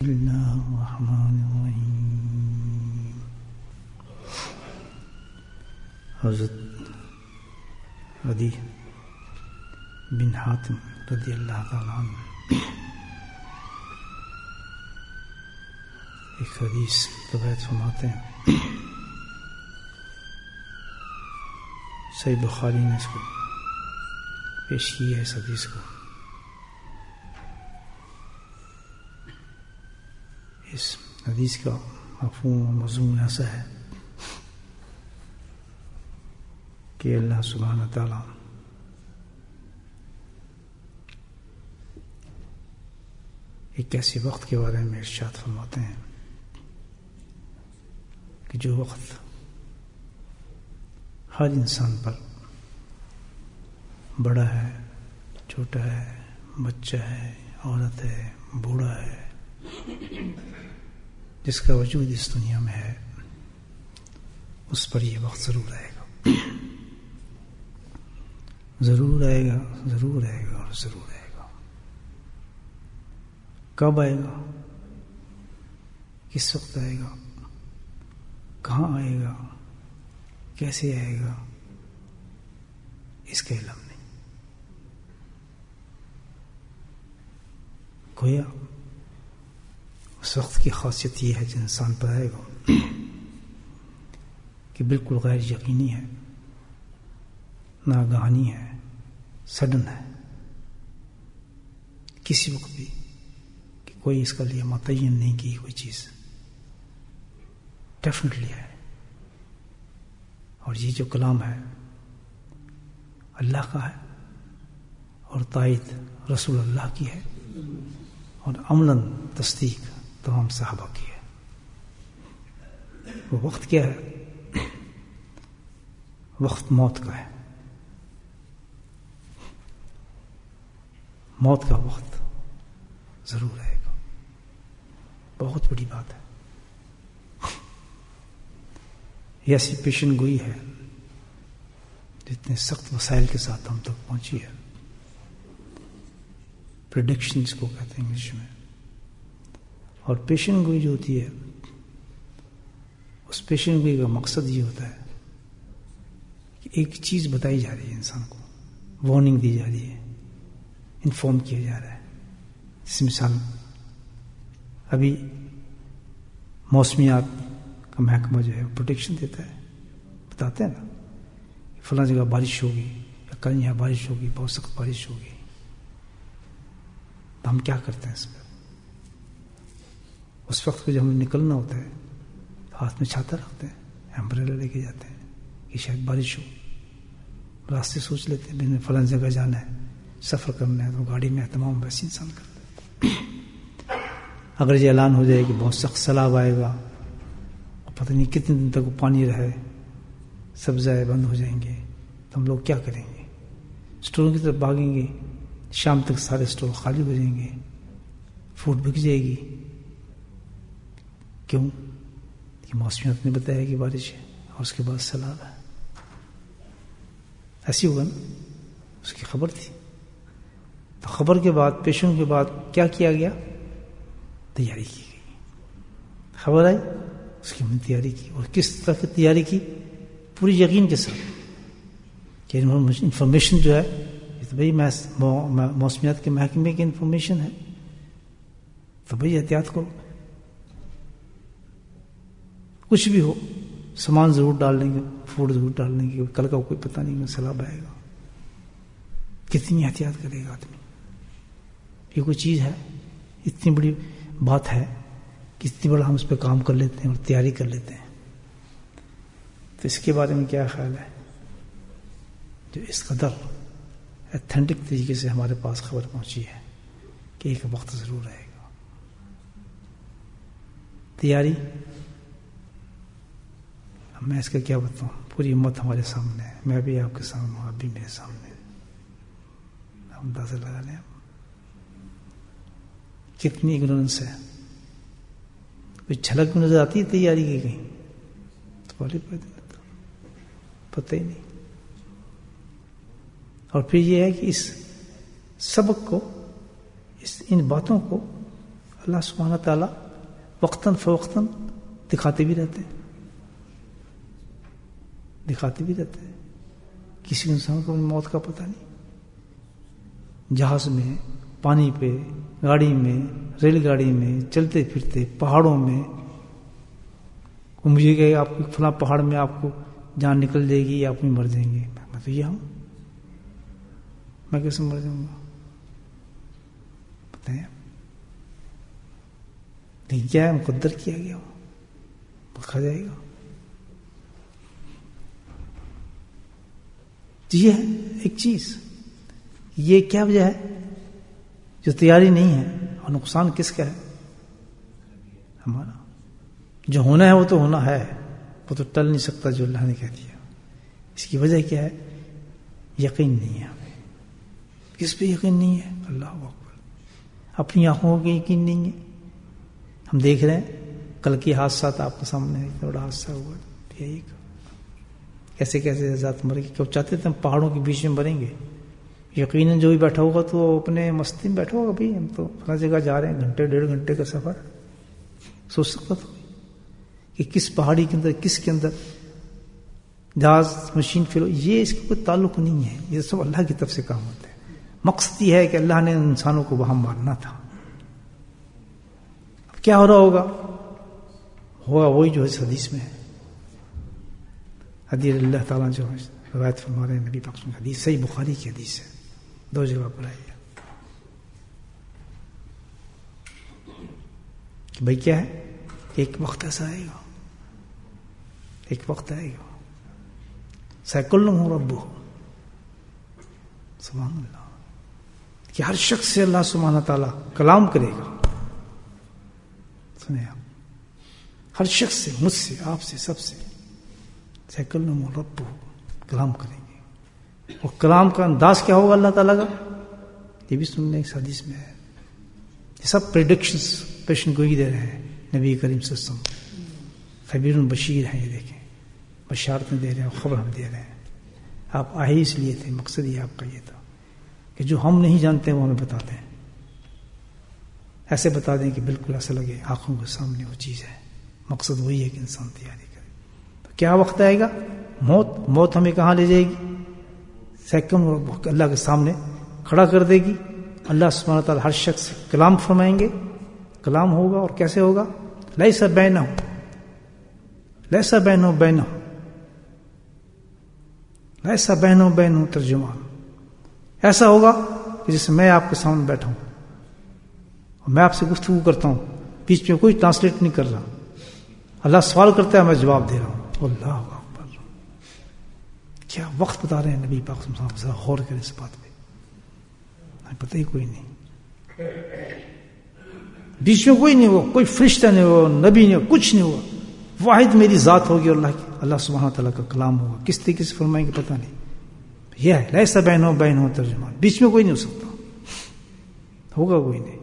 اللہ الرحمن الرحیم. حضرت عدی بن حاتم رضی اللہ تعالیٰ عنہ ایک حدیث روایت فرماتے ہیں. صحیح بخاری نے اس کو پیش کی ہے. اس حدیث کو اس حدیث کا مفہوم و مضمون ایسا ہے کہ اللہ سبحانہ تعالیٰ ایک ایسے وقت کے بارے میں ارشاد فرماتے ہیں کہ جو وقت ہر انسان پر بڑا ہے، چھوٹا ہے، بچہ ہے، عورت ہے، بوڑھا ہے، جس کا وجود اس دنیا میں ہے، اس پر یہ وقت ضرور آئے گا. ضرور آئے گا، ضرور آئے گا اور ضرور آئے گا. کب آئے گا، کس وقت آئے گا، کہاں آئے گا، کیسے آئے گا، اس کا علم نہیں. گویا اس وقت کی خاصیت یہ ہے جو انسان پر آئے گا کہ بالکل غیر یقینی ہے، ناگہانی ہے، سڈن ہے. کسی وقت بھی کہ کوئی اس کا لیے متعین نہیں کی کوئی چیز ڈیفینیٹلی ہے. اور یہ جو کلام ہے اللہ کا ہے اور تائید رسول اللہ کی ہے اور عملاً تصدیق تمام صحابہ کی ہے. وہ وقت کیا ہے؟ وقت موت کا ہے. موت کا وقت ضرور آئے گا. بہت بڑی بات ہے. یہ ایسی پیشن گوئی ہے جتنے سخت وسائل کے ساتھ ہم تک پہنچی ہے. پریڈکشن اس کو کہتے ہیں انگلش میں. اور پیشن گوئی جو ہوتی ہے، اس پیشن گوئی کا مقصد یہ ہوتا ہے کہ ایک چیز بتائی جا رہی ہے انسان کو، وارننگ دی جا رہی ہے، انفارم کیا جا رہا ہے. جس مثال ابھی موسمیات کا محکمہ جو ہے پروٹیکشن دیتا ہے، بتاتے ہیں نا فلاں جگہ بارش ہوگی یا کل یہاں بارش ہوگی، بہت سخت بارش ہوگی. تو ہم کیا کرتے ہیں اس پر؟ اس وقت کو جب ہمیں نکلنا ہوتا ہے ہاتھ میں چھاتا رکھتے ہیں، امبریلا لے کے جاتے ہیں کہ شاید بارش ہو. راستے سوچ لیتے ہیں میں فلاں جگہ جانا ہے، سفر کرنا ہے، تو گاڑی میں اہتمام ویسے انسان کرتا ہے. اگر یہ اعلان ہو جائے کہ بہت سخت سیلاب آئے گا اور پتہ نہیں کتنے دن تک وہ پانی رہے، سب ذرائع بند ہو جائیں گے، تو ہم لوگ کیا کریں گے؟ اسٹوروں کی طرف بھاگیں گے. شام تک سارے اسٹور خالی ہو جائیں گے، فوڈ بک جائے گی. کیوں؟ کہ موسمیات نے بتایا کہ بارش ہے اور اس کے بعد سیلاب ہے. ایسی ہوگا نا، اس کی خبر تھی. تو خبر کے بعد، پیشن کے بعد کیا کیا گیا؟ تیاری کی گئی. خبر آئی، اس کی ہم نے تیاری کی. اور کس طرح کی تیاری کی؟ پوری یقین کے ساتھ کہ انفارمیشن جو ہے یہ تو بھائی موسمیات کے محکمے کی انفارمیشن ہے، تو بھائی احتیاط کرو. کچھ بھی ہو سامان ضرور ڈال لیں گے، فوڈ ضرور ڈال لیں گے. کل کا کوئی پتہ نہیں سیلاب آئے گا. کتنی احتیاط کرے گا آدمی؟ یہ کوئی چیز ہے؟ اتنی بڑی بات ہے کہ اتنی بڑا ہم اس پہ کام کر لیتے ہیں اور تیاری کر لیتے ہیں. تو اس کے بارے میں کیا خیال ہے جو اس قدر ایتھینٹک طریقے سے ہمارے پاس خبر پہنچی ہے کہ ایک وقت ضرور آئے گا؟ تیاری میں اس کا کیا بتاؤں؟ پوری امت ہمارے سامنے ہے، میں بھی آپ کے سامنے ہوں، آپ بھی میرے سامنے. ہم اندازہ لگا لیں کتنی اگنورنس ہے. کوئی جھلک بھی نظر آتی ہے تیاری کی کہیں؟ تو پتہ ہی نہیں. اور پھر یہ ہے کہ اس سبق کو، ان باتوں کو اللہ سبحانہ تعالیٰ وقتاً فوقتاً دکھاتے بھی رہتے ہیں. کسی انسان کو موت کا پتہ نہیں. جہاز میں، پانی پہ، گاڑی میں، ریل گاڑی میں، چلتے پھرتے پہاڑوں میں، مجھے کہ آپ کو فلاں پہاڑ میں آپ کو جان نکل جائے گی یا آپ مر جائیں گے. میں تو یہ ہوں، میں کیسے مر جاؤں گا؟ پتہ ہے لیکن کیا ہے، مقدر کیا گیا وہ کھا جائے گا. یہ ہے ایک چیز. یہ کیا وجہ ہے جو تیاری نہیں ہے؟ اور نقصان کس کا ہے؟ ہمارا. جو ہونا ہے وہ تو ہونا ہے، وہ تو ٹل نہیں سکتا جو اللہ نے کہہ دیا. اس کی وجہ کیا ہے؟ یقین نہیں ہے ہمیں. کس پہ یقین نہیں ہے؟ اللہ اکبر. اپنی آنکھوں کے یقین نہیں ہے. ہم دیکھ رہے ہیں کل کی حادثات آپ کے سامنے، اتنا بڑا حادثہ ہوا. یہی کیسے کیسے ذات مر گئی. کیوں چاہتے تھے ہم پہاڑوں کے بیچ میں مریں گے؟ یقیناً جو بھی بیٹھا ہوگا تو وہ اپنے مستی میں بیٹھا ہوگا. بھائی ہم تو فلاں جگہ جا رہے ہیں، گھنٹے 1.5 گھنٹے کا سفر. سوچ سکتا تھا کہ کس پہاڑی کے اندر، کس کے اندر جہاز مشین فیل ہو. یہ اس کا کوئی تعلق نہیں ہے. یہ سب اللہ کی طرف سے کام ہوتا ہے. مقصد یہ ہے کہ اللہ نے انسانوں کو وہاں مارنا تھا. اب کیا ہو رہا ہوگا وہی جو اس حدیث میں ہے. حدیث اللہ تعالیٰ جو روایت فرما رہے ہیں نبی پاک کی حدیث، صحیح بخاری کی حدیث ہے. 2 جگہ پر آئی ہے کہ بھائی کیا ہے، ایک وقت ایسا آئے گا، ایک وقت آئے گا سیکلہم ربہ، سبحان اللہ، کہ ہر شخص سے اللہ سبحانہ تعالیٰ کلام کرے گا. سنیں آپ، ہر شخص سے، مجھ سے، آپ سے، سب سے سیکلہم ربہ، کلام کریں گے. اور کلام کا انداز کیا ہوگا اللہ تعالیٰ کا؟ یہ بھی سننے اس حدیث میں ہے. یہ سب پریڈکشنز پیشن گوئی دے رہے ہیں نبی کریم صلی اللہ علیہ وسلم. خبیر بشیر ہیں، یہ دیکھیں، بشارتیں دے رہے ہیں اور خبر ہم دے رہے ہیں. آپ آئے اس لیے تھے، مقصد یہ آپ کا یہ تھا کہ جو ہم نہیں جانتے وہ ہمیں بتاتے ہیں. ایسے بتا دیں کہ بالکل ایسا لگے آنکھوں کے سامنے وہ چیز ہے. مقصد وہی ہے کہ انسان تیاری کرے. تو کیا وقت آئے گا؟ موت ہمیں کہاں لے جائے گی؟ سیکنڈ اللہ کے سامنے کھڑا کر دے گی. اللہ سبحانہ تعالیٰ ہر شخص سے کلام فرمائیں گے. کلام ہوگا اور کیسے ہوگا؟ لیس بینہ ترجمان. ایسا ہوگا کہ جیسے میں آپ کے سامنے بیٹھا ہوں اور میں آپ سے گفتگو کرتا ہوں، بیچ میں کوئی ٹرانسلیٹ نہیں کر رہا. اللہ سوال کرتا ہے، میں جواب دے رہا ہوں. اللہ اکبر. کیا وقت بتا رہے ہیں نبی پاک صلی اللہ علیہ وسلم. ذرا غور کریں اس بات پہ. پتہ ہی کوئی نہیں، بیچ میں کوئی نہیں ہوا، کوئی فرشتہ نہیں ہوا، نبی نہیں ہوا، کچھ نہیں ہوا. واحد میری ذات ہوگی اور اللہ سبحانہ تعالیٰ کا کلام ہوگا. کس طریقے سے فرمائیں گے پتہ نہیں. یہ ہے لیس بینہ ترجمان. بیچ میں کوئی نہیں ہو سکتا، ہوگا کوئی نہیں.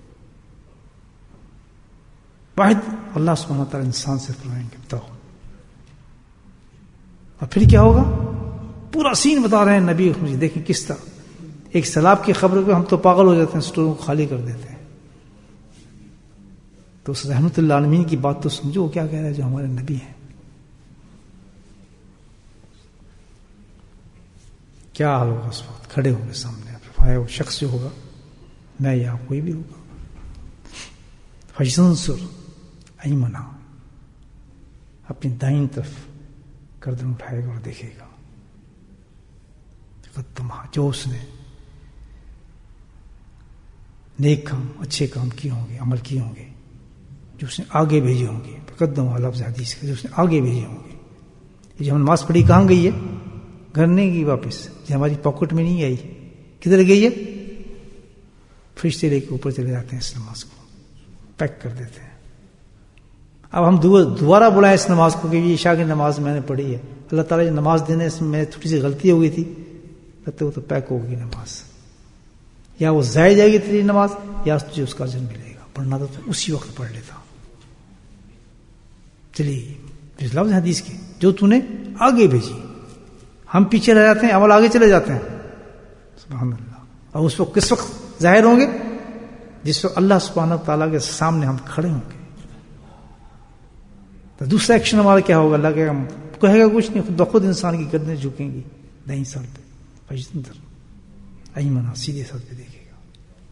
واحد اللہ سبحانہ تعالیٰ انسان سے فرمائیں گے بتاؤ. اور پھر کیا ہوگا؟ پورا سین بتا رہے ہیں نبی. مجھے دیکھیں کس طرح ایک سیلاب کی خبر پہ ہم تو پاگل ہو جاتے ہیں، اسٹوروں کو خالی کر دیتے ہیں. تو اس رحمت اللہ عالمین کی بات تو سمجھو کیا کہہ رہا ہے جو ہمارے نبی ہیں. کیا حال ہوگا اس وقت؟ کھڑے ہوں گے سامنے فرمایا وہ شخص جو ہوگا، میں یا کوئی بھی ہوگا. فَيَنْصُرْ ایمنا، اپنی دائیں طرف گردن اٹھائے گا اور دیکھے گا جو اس نے نیک کام، اچھے کام کیے ہوں گے، عمل کیے ہوں گے، جو اس نے آگے بھیجے ہوں گے. مقدم لفظ حدیث کا، جو اس نے آگے بھیجے ہوں گے. یہ جو ہم نماز پڑھی کہاں گئی ہے؟ گھر نہیں گئی واپس، یہ ہماری پاکٹ میں نہیں آئی. کدھر گئی ہے؟ فرشتے لے کے اوپر چلے جاتے ہیں، اس نماز کو پیک کر دیتے ہیں. اب ہم دوبارہ بلائیں اس نماز کو کہ یہ عشاء کی نماز میں نے پڑھی ہے. اللہ تعالیٰ نے نماز دینے میں تھوڑی سی غلطی ہو گئی تھی، کہتے وہ تو پیک ہوگی نماز، یا وہ ضائع جائے گی تیری نماز، یا تجھے اس کا اجر ملے گا. پڑھنا تو اسی وقت پڑھ لیتا. چلیے لفظ حدیث کے، جو تو نے آگے بھیجی. ہم پیچھے رہ جاتے ہیں، عمل آگے چلے جاتے ہیں. سبحان اللہ. اور اس وقت کس وقت ظاہر ہوں گے؟ جس وقت اللہ سبحانہ تعالیٰ کے سامنے ہم کھڑے ہوں گے تو دوسرا ایکشن ہمارا کیا ہوگا؟ اللہ کہے گا کچھ نہیں، خود بخود انسان کی گردنیں جھکیں گی دائیں سر پہ، فجتندر ایمنا سیدھے سر پہ دیکھے گا،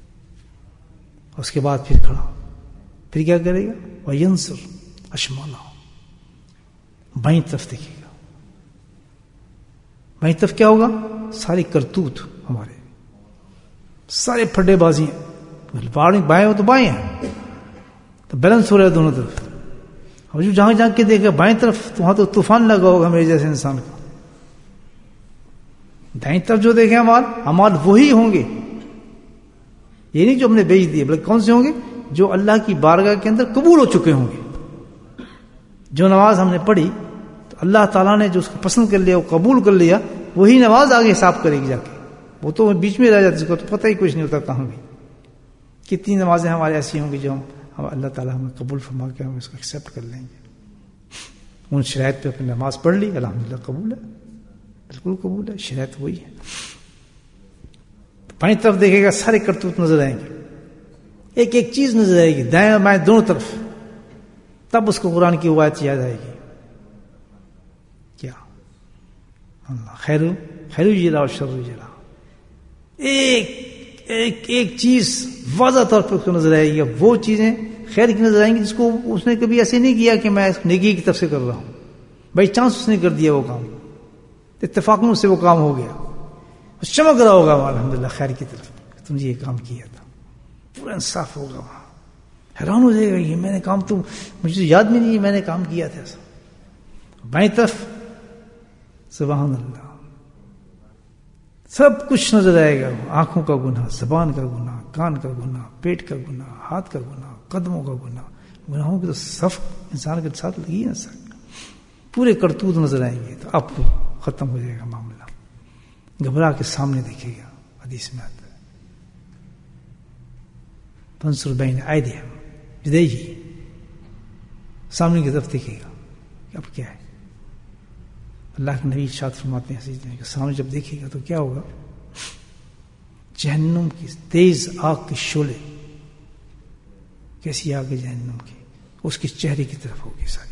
اس کے بعد پھر کھڑا، پھر کیا کرے گا؟ وینصر اشمالا، بائیں طرف دیکھے گا، بائیں طرف کیا ہوگا؟ ساری کرتوت ہمارے سارے پھڈے بازی ہیں، بائیں ہو تو بائیں ہیں، تو بیلنس ہو رہا ہے دونوں طرف۔ اور جو جہاں جہاں کے دیکھے بائیں طرف تو وہاں تو طوفان لگا ہوگا میرے جیسے انسان کا، دائیں طرف جو دیکھے امال وہی ہوں گے، یہ نہیں جو ہم نے بیچ دیے، بلکہ کون سے ہوں گے؟ جو اللہ کی بارگاہ کے اندر قبول ہو چکے ہوں گے۔ جو نماز ہم نے پڑھی تو اللہ تعالیٰ نے جو اس کو پسند کر لیا، وہ قبول کر لیا، وہی نماز آگے حساب کرے گی جا کے، وہ تو بیچ میں رہ جاتی، اس کو تو پتہ ہی کچھ نہیں ہوتا کہاں گئی۔ کتنی نمازیں ہمارے ایسی ہوں گی جو ہم اللہ تعالیٰ ہمیں قبول فرما کے ہم اس کو ایکسیپٹ کر لیں گے، ان شرائط پہ اپنی نماز پڑھ لی، الحمدللہ قبول ہے، بالکل قبول ہے، شرائط وہی ہے۔ بائیں طرف دیکھے گا سارے کرتوت نظر آئیں گے، ایک ایک چیز نظر آئے گی، دائیں اور بائیں دونوں طرف، تب اس کو قرآن کی روایت یاد آئے گی، کیا اللہ خیر جلا اور شر جلا، ایک چیز واضح طور پہ اس کو نظر آئے گی، وہ چیزیں خیر کی نظر آئیں گی جس کو اس نے کبھی ایسے نہیں کیا کہ میں اس نیکی کی طرف سے کر رہا ہوں، بائی چانس اس نے کر دیا وہ کام، اتفاقاً سے وہ کام ہو گیا، چمک رہا ہوگا الحمدللہ خیر کی طرف، تم نے یہ کام کیا تھا، پورا انصاف ہوگا وہاں، حیران ہو جائے گا یہ میں نے کام تو مجھے یاد بھی نہیں میں نے کام کیا تھا ایسا۔ بائیں طرف سبحان اللہ سب کچھ نظر آئے گا، آنکھوں کا گناہ، زبان کا گناہ، کان کا گناہ، پیٹ کا گناہ، ہاتھ کا گناہ، قدموں کا گناہ، گناہوں کی تو صف انسان کے ساتھ لگی نہ سکتا، پورے کرتوت نظر آئیں گے، تو اب ختم ہو جائے گا معاملہ، گھبرا کے سامنے دیکھے گا، حدیث میں آتا ہے فانصر بین ایدیہم بدیہہ، سامنے کی طرف دیکھے گا کہ اب کیا ہے۔ اللہ کے نبی ارشاد فرماتے ہیں کہ سامنے جب دیکھے گا تو کیا ہوگا؟ جہنم کی تیز آگ کے شعلے، کیسی آگ ہے جہنم کی، اس کے چہرے کی طرف ہوگی ساری،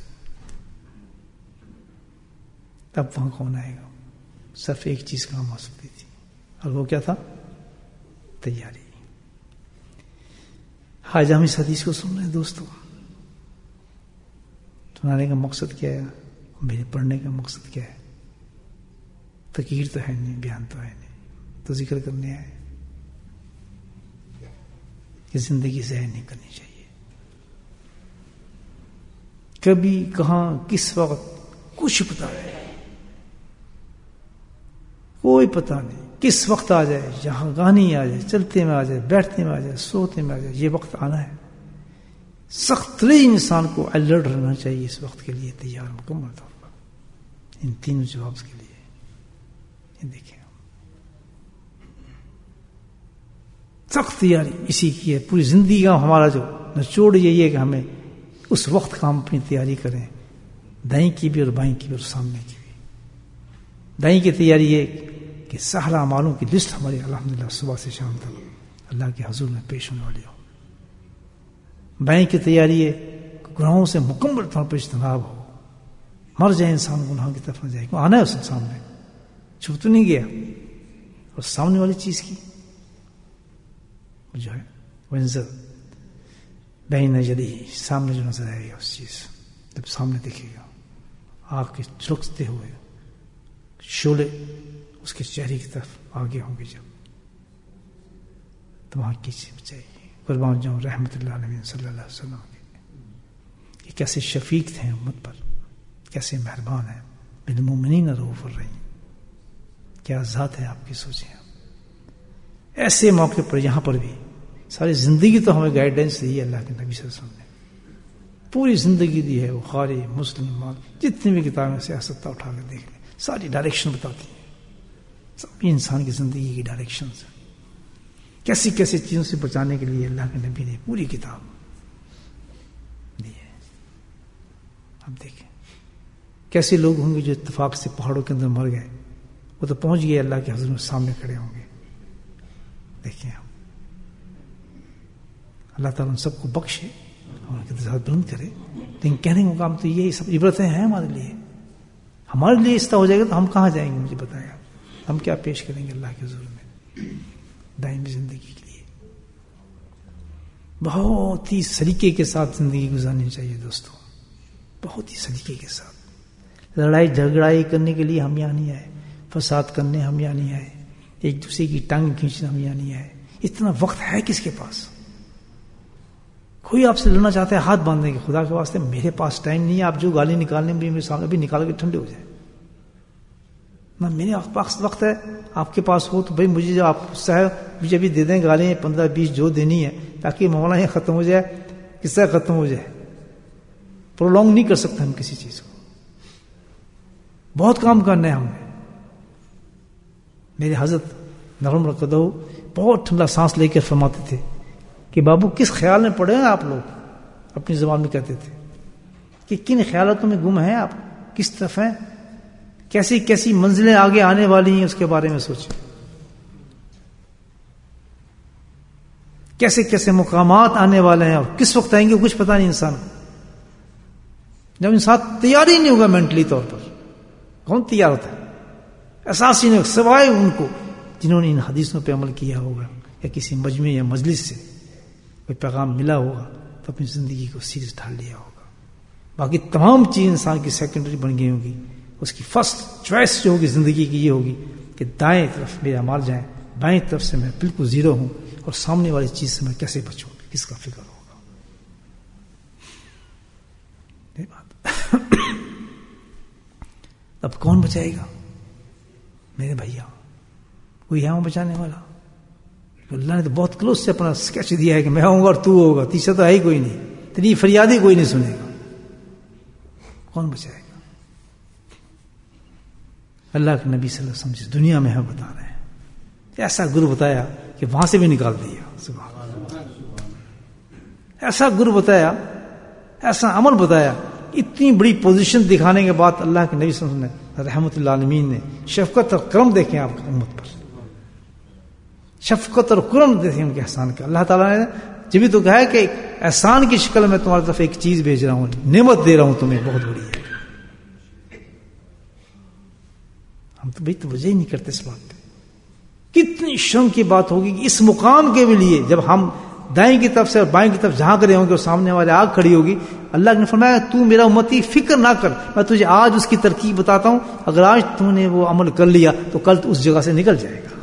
تب وہاں کون آئے گا؟ صرف ایک چیز کام آ سکتی تھی، اور وہ کیا تھا؟ تیاری۔ آج ہم اس حدیث کو سن رہے ہیں دوستوں، سنانے کا مقصد کیا ہے؟ میرے پڑھنے کا مقصد کیا ہے؟ تقریر تو ہے نہیں، بیان تو ہے نہیں، تو ذکر کرنے آئے کہ زندگی ضائع نہیں کرنی چاہیے، کبھی کہاں کس وقت کچھ پتہ نہیں، کوئی پتہ نہیں، کس وقت آ جائے، جہاں گانی آ جائے، چلتے میں آ جائے، بیٹھتے میں آ جائے، سوتے میں آ جائے، یہ وقت آنا ہے۔ سخت ترین انسان کو الرٹ رہنا چاہیے اس وقت کے لیے، تیار مکمل طور پر ان تینوں جواب کے لیے۔ یہ دیکھیں سخت تیاری اسی کی ہے، پوری زندگی کا ہمارا جو نچوڑ یہی ہے کہ ہمیں اس وقت کا ہم اپنی تیاری کریں، دائیں کی بھی اور بائیں کی بھی اور سامنے کی بھی۔ دائیں کی تیاری یہ کہ سارا اعمالوں کی لسٹ ہماری الحمدللہ صبح سے شام تک اللہ کے حضور میں پیش ہونے والی ہو۔ بائیں کی تیاری ہے گناہوں سے مکمل طور پر اجتناب ہو، مر جائے انسان گناہوں کی طرف نہ جائے، آنا ہے اس سامنے، چھپ تو نہیں گیا۔ اور سامنے والی چیز کی جو ہے ونظر بین یدیہ، سامنے جو نظر آئے گا اس چیز، جب سامنے دیکھے گا آگ کے جھلکتے ہوئے شعلے اس کے چہرے کی طرف آگے ہوں گے، جب تو وہاں کی چیز چاہیے۔ قربان جاؤں رحمت اللہ علیہ صلی اللہ علیہ وسلم کے، یہ کیسے شفیق تھے امت پر، کیسے مہربان ہیں، بالمؤمنین رؤوف الرحیم، کیا ذات ہے آپ کی، سوچیں۔ ایسے موقع پر یہاں پر بھی ساری زندگی تو ہمیں گائیڈنس دی ہے اللہ کے نبی صلی اللہ علیہ وسلم نے، پوری زندگی دی ہے، بخاری مسلم جتنی بھی کتابیں سیاست اٹھا کے دیکھ لیں، ساری ڈائریکشن بتاتی ہیں، سب انسان کی زندگی کی ڈائریکشن ہے، کیسی کیسی چیزوں سے بچانے کے لیے اللہ کے نبی نے پوری کتاب دی ہے۔ اب دیکھیں کیسے لوگ ہوں گے جو اتفاق سے پہاڑوں کے اندر مر گئے، وہ تو پہنچ گئے اللہ کے حضور میں، سامنے کھڑے ہوں گے۔ دیکھیں اللہ تعالیٰ ان سب کو بخشے اور ان کے درجات بلند کرے. لیکن کہنے کا مقام تو یہ سب عبرتیں ہیں ہمارے لیے. ہمارے لیے اس طرح ہو جائے گا تو ہم کہاں جائیں گے؟ مجھے بتایا ہم کیا پیش کریں گے اللہ کے حضور میں دائمی زندگی کے لیے. بہت ہی سلیقے کے ساتھ زندگی گزارنی چاہیے دوستوں, بہت ہی سلیقے کے ساتھ. لڑائی جھگڑائی کرنے کے لیے ہم یہاں نہیں آئے, فساد کرنے ہم یہاں نہیں آئے, ایک دوسرے کی ٹانگ کھینچنے ہم یہاں نہیں آئے. اتنا وقت ہے کس کے پاس؟ کوئی آپ سے لڑنا چاہتا ہے ہاتھ باندھنے کے, خدا کے واسطے میرے پاس ٹائم نہیں ہے, آپ جو گالی نکالنے میں میرے سامنے ابھی نکال کے ٹھنڈے ہو جائے. نہ میرے پاس وقت ہے, آپ کے پاس ہو تو بھائی مجھے جو آپ صاحب مجھے ابھی دے دیں گالیاں 15-20 جو دینی ہے تاکہ معاملہ یہ ختم ہو جائے, قصہ ختم ہو جائے. پرولونگ نہیں کر سکتے ہم کسی چیز کو, بہت کام کرنا ہے ہم نے. میرے حضرت نرم رقدہ بہت ٹھنڈا سانس لے کے فرماتے تھے کہ بابو کس خیال میں پڑے ہیں آپ لوگ, اپنی زبان میں کہتے تھے کہ کن خیالاتوں میں گم ہیں آپ, کس طرف ہیں, کیسی کیسی منزلیں آگے آنے والی ہیں اس کے بارے میں سوچیں, کیسے کیسے مقامات آنے والے ہیں اور کس وقت آئیں گے کچھ پتہ نہیں انسان. جب انسان تیار ہی نہیں ہوگا مینٹلی طور پر, کون تیار ہوتا ہے؟ احساس ہی نہیں ہوگا سوائے ان کو جنہوں نے ان حدیثوں پہ عمل کیا ہوگا یا کسی مجمع یا مجلس سے کوئی پیغام ملا ہوگا تو اپنی زندگی کو سیریس ڈھال لیا ہوگا. باقی تمام چیز انسان کی سیکنڈری بن گئی ہوگی. اس کی فرسٹ چوائس جو ہوگی زندگی کی یہ ہوگی کہ دائیں طرف میرے اعمال جائیں, بائیں طرف سے میں بالکل زیرو ہوں, اور سامنے والی چیز سے میں کیسے بچوں, کس کا فکر ہوگا. یہ بات اب کون بچائے گا میرے بھیا؟ کوئی ہے وہ بچانے والا؟ اللہ نے تو بہت کلوز سے اپنا اسکیچ دیا ہے کہ میں ہوں گا اور تو ہوگا, تیسرا تو ہے ہی کوئی نہیں. تیری فریاد ہی کوئی نہیں سنے گا, کون بچائے گا؟ اللہ کے نبی صلی اللہ علیہ وسلم جس دنیا میں ہے بتا رہے ہیں, ایسا گرو بتایا کہ وہاں سے بھی نکال دیا. سبحان اللہ, ایسا گرو بتایا, ایسا عمل بتایا, اتنی بڑی پوزیشن دکھانے کے بعد اللہ کے نبی صلی اللہ علیہ وسلم نے رحمت اللہ عالمین نے شفقت اور کرم دیکھیں آپ کی امت پر, شفقت اور کرم دیکھیں ان کے احسان کا. اللہ تعالیٰ نے جب بھی تو کہا ہے کہ احسان کی شکل میں تمہاری طرف ایک چیز بھیج رہا ہوں, نعمت دے رہا ہوں تمہیں بہت بڑی ہے. ہم تو بھائی توجہ ہی نہیں کرتے اس بات پہ. کتنی شرم کی بات ہوگی کہ اس مقام کے بھی لیے جب ہم دائیں کی طرف سے اور بائیں کی طرف جھانک رہے ہوں گے اور سامنے والے آگ کھڑی ہوگی, اللہ نے فرمایا تو میرا امتی فکر نہ کر, میں تجھے آج اس کی ترکیب بتاتا ہوں, اگر آج تو نے وہ عمل کر لیا تو کل تو اس جگہ سے نکل جائے گا.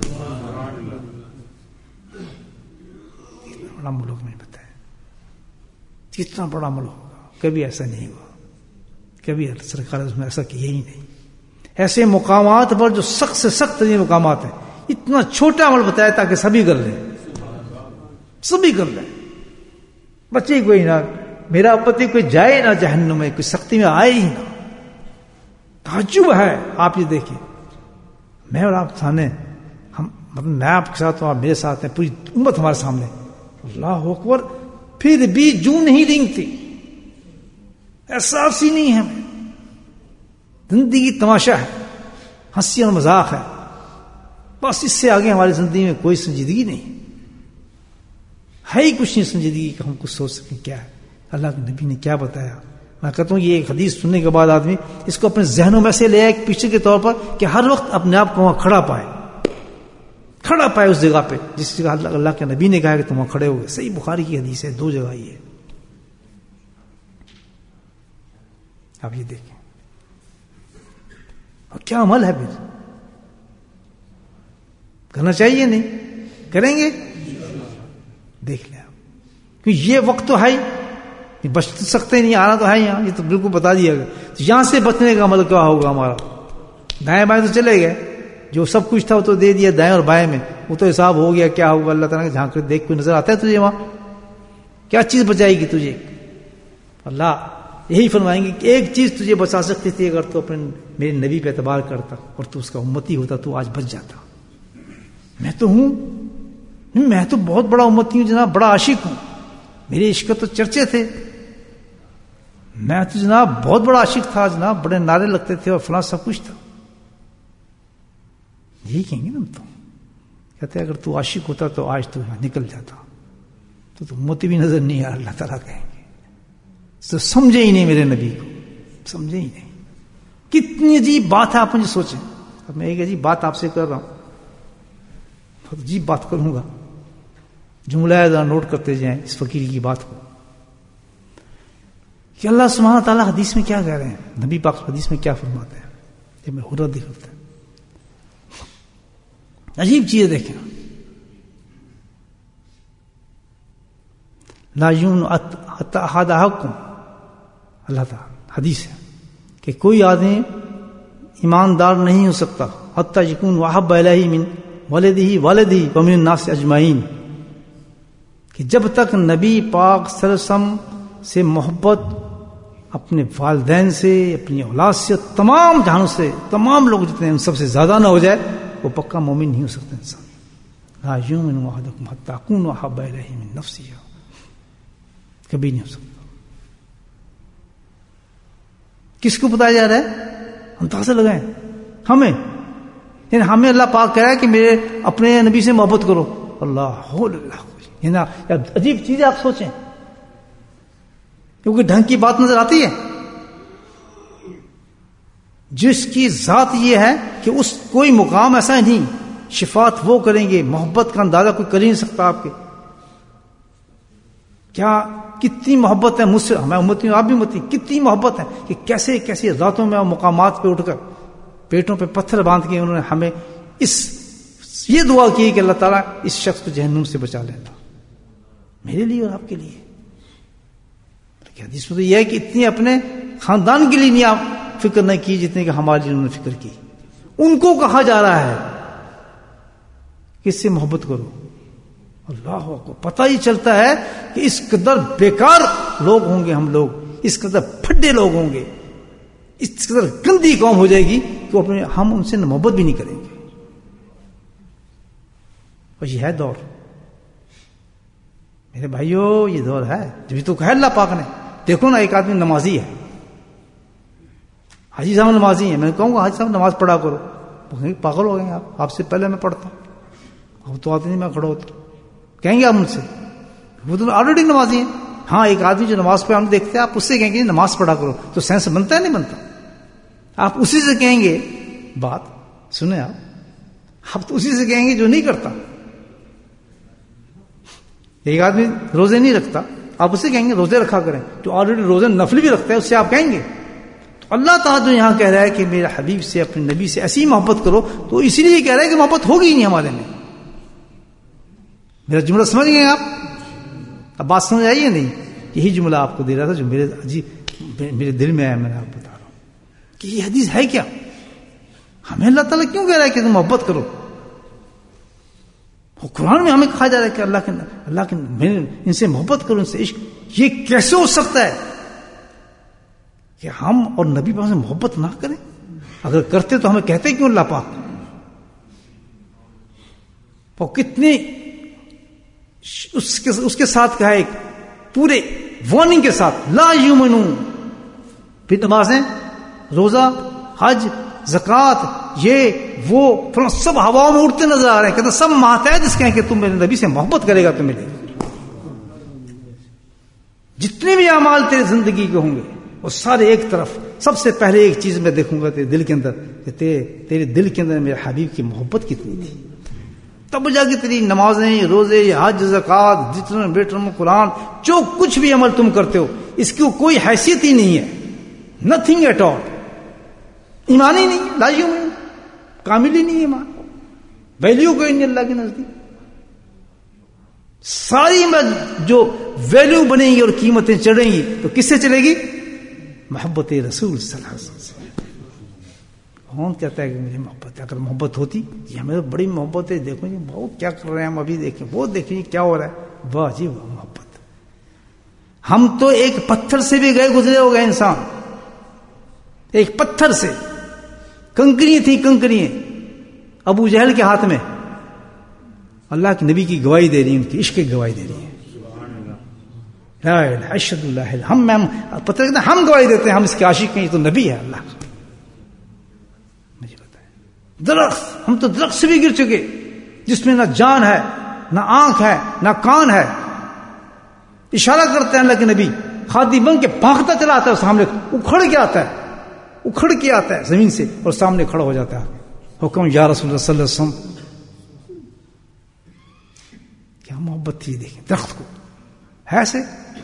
بڑا عمل ہوگا, میں بتایا کتنا بڑا عمل ہوگا. کبھی ایسا نہیں ہوا, کبھی سرکار اس میں ایسا کیا ہی نہیں. ایسے مقامات پر جو سخت سے سخت ترین مقامات ہیں, اتنا چھوٹا عمل بتایا تاکہ سبھی کر لیں, سبھی کر لیں, بچے کوئی نہ, میرا امتی کوئی جائے نہ جہنم میں, کوئی سختی میں آئے ہی نہ. تعجب ہے. آپ یہ دیکھیں, میں اور آپ سامنے, ہم مطلب میں آپ کے ساتھ ہوں, آپ میرے ساتھ ہیں, پوری امت ہمارے سامنے, اللہ اکبر, پھر بھی جو نہیں رینگتی, احساس ہی نہیں ہے ہمیں. زندگی تماشا ہے, ہنسی اور مذاق ہے, بس اس سے آگے ہماری زندگی میں کوئی سنجیدگی نہیں ہے ہی, کچھ نہیں سنجیدگی کہ ہم کچھ سوچ سکیں کیا ہے. اللہ کے نبی نے کیا بتایا. میں کہتا ہوں یہ ایک حدیث سننے کے بعد آدمی اس کو اپنے ذہنوں میں سے لے آئے ایک پیچھے کے طور پر کہ ہر وقت اپنے آپ کو وہاں کھڑا پائے اس جگہ پہ جس جگہ اللہ کے نبی نے کہا کہ تم وہاں کھڑے ہو گئے. صحیح بخاری کی حدیث ہے, 2 جگہ ہی ہے. آپ یہ دیکھیں, اور کیا عمل ہے پھر, کرنا چاہیے نہیں, کریں گے, دیکھ لیں آپ, کیونکہ یہ وقت تو ہے ہی, بچ سکتے نہیں, آنا تو ہے یہاں, یہ تو بالکل بتا دیا گیا. تو یہاں سے بچنے کا عمل کیا ہوگا ہمارا؟ دائیں بائیں تو چلے گئے, جو سب کچھ تھا وہ تو دے دیا دائیں اور بائیں میں, وہ تو حساب ہو گیا. کیا ہوگا اللہ تعالیٰ کے جھانک کر دیکھ, کوئی نظر آتا ہے تجھے وہاں؟ کیا چیز بچائے گی تجھے؟ اللہ یہی فرمائیں گے کہ ایک چیز تجھے بچا سکتی تھی اگر تو اپنے میرے نبی پہ اعتبار کرتا اور تو اس کا امتی ہوتا تو آج بچ جاتا. میں تو ہوں, میں تو بہت بڑا امتی ہوں جناب, بڑا عاشق ہوں, میرے عشق تو چرچے تھے, میں تو جناب بہت بڑا عاشق تھا جناب, بڑے نعرے لگتے تھے اور فلاں سب کچھ تھا. یہی کہیں گے نا, تو کہتے اگر تو عاشق ہوتا تو آج تو نکل جاتا. تو امتی بھی نظر نہیں آ رہا. اللہ تعالیٰ کہیں گے تو سمجھے ہی نہیں میرے نبی کو, سمجھے ہی نہیں. کتنی عجیب بات ہے, آپ مجھے سوچیں. اب میں ایک عجیب بات آپ سے کر رہا ہوں, بہت عجیب بات کروں گا, جملہ ذرا نوٹ کرتے جائیں اس فقیر کی بات کو, کہ اللہ سبحانہ تعالیٰ حدیث میں کیا کہہ رہے ہیں, نبی پاک حدیث میں کیا فرماتے ہیں. یہ میں حرت دکھتا ہے, عجیب چیز دیکھیں. لا یؤمن احدکم, اللہ تعالیٰ حدیث ہے کہ کوئی آدمی ایماندار نہیں ہو سکتا حتی یکون احب الیہ من ولدہ ومن الناس اجمعین, کہ جب تک نبی پاک صلی اللہ علیہ وسلم سے محبت اپنے والدین سے, اپنی اولاد سے, تمام جہانوں سے, تمام لوگ جتنے ان سب سے زیادہ نہ ہو جائے, وہ پکا مومن نہیں ہو سکتا انسان. لا یؤمن احدکم حتی اکون احب الیہ من نفسہ, کبھی نہیں ہو سکتا. کس کو بتایا جا رہا ہے؟ اندازہ لگائیں ہمیں, یعنی ہمیں اللہ پاک کہہ رہا ہے کہ میرے اپنے نبی سے محبت کرو. اللہ عجیب چیز ہے, آپ سوچیں, کیونکہ ڈھنگ کی بات نظر آتی ہے. جس کی ذات یہ ہے کہ اس کوئی مقام ایسا نہیں, شفاعت وہ کریں گے, محبت کا اندازہ کوئی کر ہی نہیں سکتا آپ کے. کیا کتنی محبت ہے مجھ سے, میں امتی ہوں آپ بھی امتی, کتنی محبت ہے کہ کیسے کیسے ذاتوں میں اور مقامات پہ اٹھ کر پیٹوں پہ پتھر باندھ کے انہوں نے ہمیں یہ دعا کی کہ اللہ تعالیٰ اس شخص کو جہنم سے بچا لینا, میرے لیے اور آپ کے لیے. حدیث میں تو یہ ہے کہ اتنی اپنے خاندان کے لیے نہیں آپ فکر نہیں کی جتنے کہ ہمارے لیے انہوں نے فکر کی. ان کو کہا جا رہا ہے کہ اس سے محبت کرو. اللہ کو پتہ ہی چلتا ہے کہ اس قدر بیکار لوگ ہوں گے ہم لوگ, اس قدر پھڈے لوگ ہوں گے, اس قدر گندی قوم ہو جائے گی کہ ہم ان سے محبت بھی نہیں کریں گے. اور یہ ہے دور میرے بھائیوں, یہ دور ہے. جبھی تو کہا اللہ پاک نے, دیکھو نا ایک آدمی نمازی ہے, حاجی صاحب نمازی ہیں, میں کہوں گا حاجی صاحب نماز پڑھا کرو, پاگل ہو گئے آپ سے پہلے میں پڑھتا ہوں, اب تو آتے نہیں, میں کھڑا ہوتا. کہیں گے آپ مجھ سے, وہ تو آلریڈی نمازی ہیں. ہاں, ایک آدمی جو نماز پہ ہم دیکھتے ہیں, آپ اس سے کہیں گے نماز پڑھا کرو, تو سینس بنتا ہے نہیں بنتا؟ آپ اسی سے کہیں گے بات, سنیں آپ تو اسی سے کہیں گے جو نہیں کرتا. ایک آدمی روزے نہیں رکھتا, آپ اسے کہیں گے روزے رکھا کریں. جو آلریڈی روزے نفل بھی رکھتا ہے اس سے آپ کہیں گے. تو اللہ تعالیٰ جو یہاں کہہ رہا ہے کہ میرے حبیب سے, اپنے نبی سے ایسی محبت کرو, تو اسی لیے کہہ رہا ہے کہ محبت ہوگی ہی نہیں ہمارے میں. میرا جملہ سمجھ گئے آپ؟ اب بات سمجھ آئی ہے نہیں؟ یہی جملہ آپ کو دے رہا تھا جو میرے دل میں آیا, میں نے آپ بتا رہا ہوں کہ یہ حدیث ہے کیا. ہمیں اللہ تعالیٰ کیوں کہہ رہا ہے کہ تم محبت کرو؟ قرآن میں ہمیں کہا جا رہا ہے کہ اللہ کے ان سے محبت کرو, ان سے عشق. یہ کیسے ہو سکتا ہے کہ ہم اور نبی پاک سے محبت نہ کریں؟ اگر کرتے تو ہمیں کہتے کیوں اللہ پاک؟ اور کتنی اس کے ساتھ کہا, ایک پورے وارننگ کے ساتھ, لا یؤمنون. پھر نمازیں, روزہ, حج, زکات, یہ وہ سب ہواؤں میں اڑتے نظر آ رہے ہیں. کہتے سب ماتحت اس کے ہیں کہ تم میرے نبی سے محبت کرے گا تو ملے گا. جتنے بھی اعمال تیرے زندگی کے ہوں گے وہ سارے ایک طرف. سب سے پہلے ایک چیز میں دیکھوں گا تیرے دل کے اندر, کہ تیرے دل کے اندر میرے حبیب کی محبت کتنی تھی. تب جا کے تیری نمازیں, روزے, حج, زکات, جتنے بیٹرم, قرآن, جو کچھ بھی عمل تم کرتے ہو, اس کی کوئی حیثیت ہی نہیں ہے. Nothing at all. ایمان ہی نہیں, لا یؤمن, کامل ہی نہیں ایمان, ویلیو کوئی نہیں اللہ کے نزدیک. ساری جو ویلیو بنے گی اور قیمتیں چڑھیں گی تو کس سے چلے گی؟ محبت رسول صلی اللہ علیہ وسلم. کون کہتا ہے کہ مجھے محبت ہے؟ اگر محبت ہوتی, یہ ہمیں بڑی محبت ہے, دیکھو جی وہ کیا کر رہے ہیں ہم, ابھی دیکھیں, وہ دیکھیں کیا ہو رہا ہے. واہ جی واہ محبت. ہم تو ایک پتھر سے بھی گزرے ہو گئے انسان, ایک پتھر سے. کنکریاں تھیں, کنکریاں ابو جہل کے ہاتھ میں, اللہ کے نبی کی گواہی دے رہی ہیں, ان کی عشق کی گواہی دے رہی ہیں. لا الہ اشہد اللہ, ہم پتھر کہتے ہیں ہم گواہی دیتے ہیں, ہم اس کے عاشق ہیں, یہ تو نبی ہے اللہ. مجھے بتائیں, درخت, ہم تو درخت سے بھی گر چکے, جس میں نہ جان ہے, نہ آنکھ ہے, نہ کان ہے, اشارہ کرتے ہیں اللہ کے نبی، خادی بن کے بھاگتا چلا آتا ہے، سامنے اکھڑ کے آتا ہے زمین سے اور سامنے کھڑا ہو جاتا ہے. حکم یا رسول اللہ صلی اللہ علیہ وسلم. کیا محبت تھی، دیکھیں درخت کو ایسے.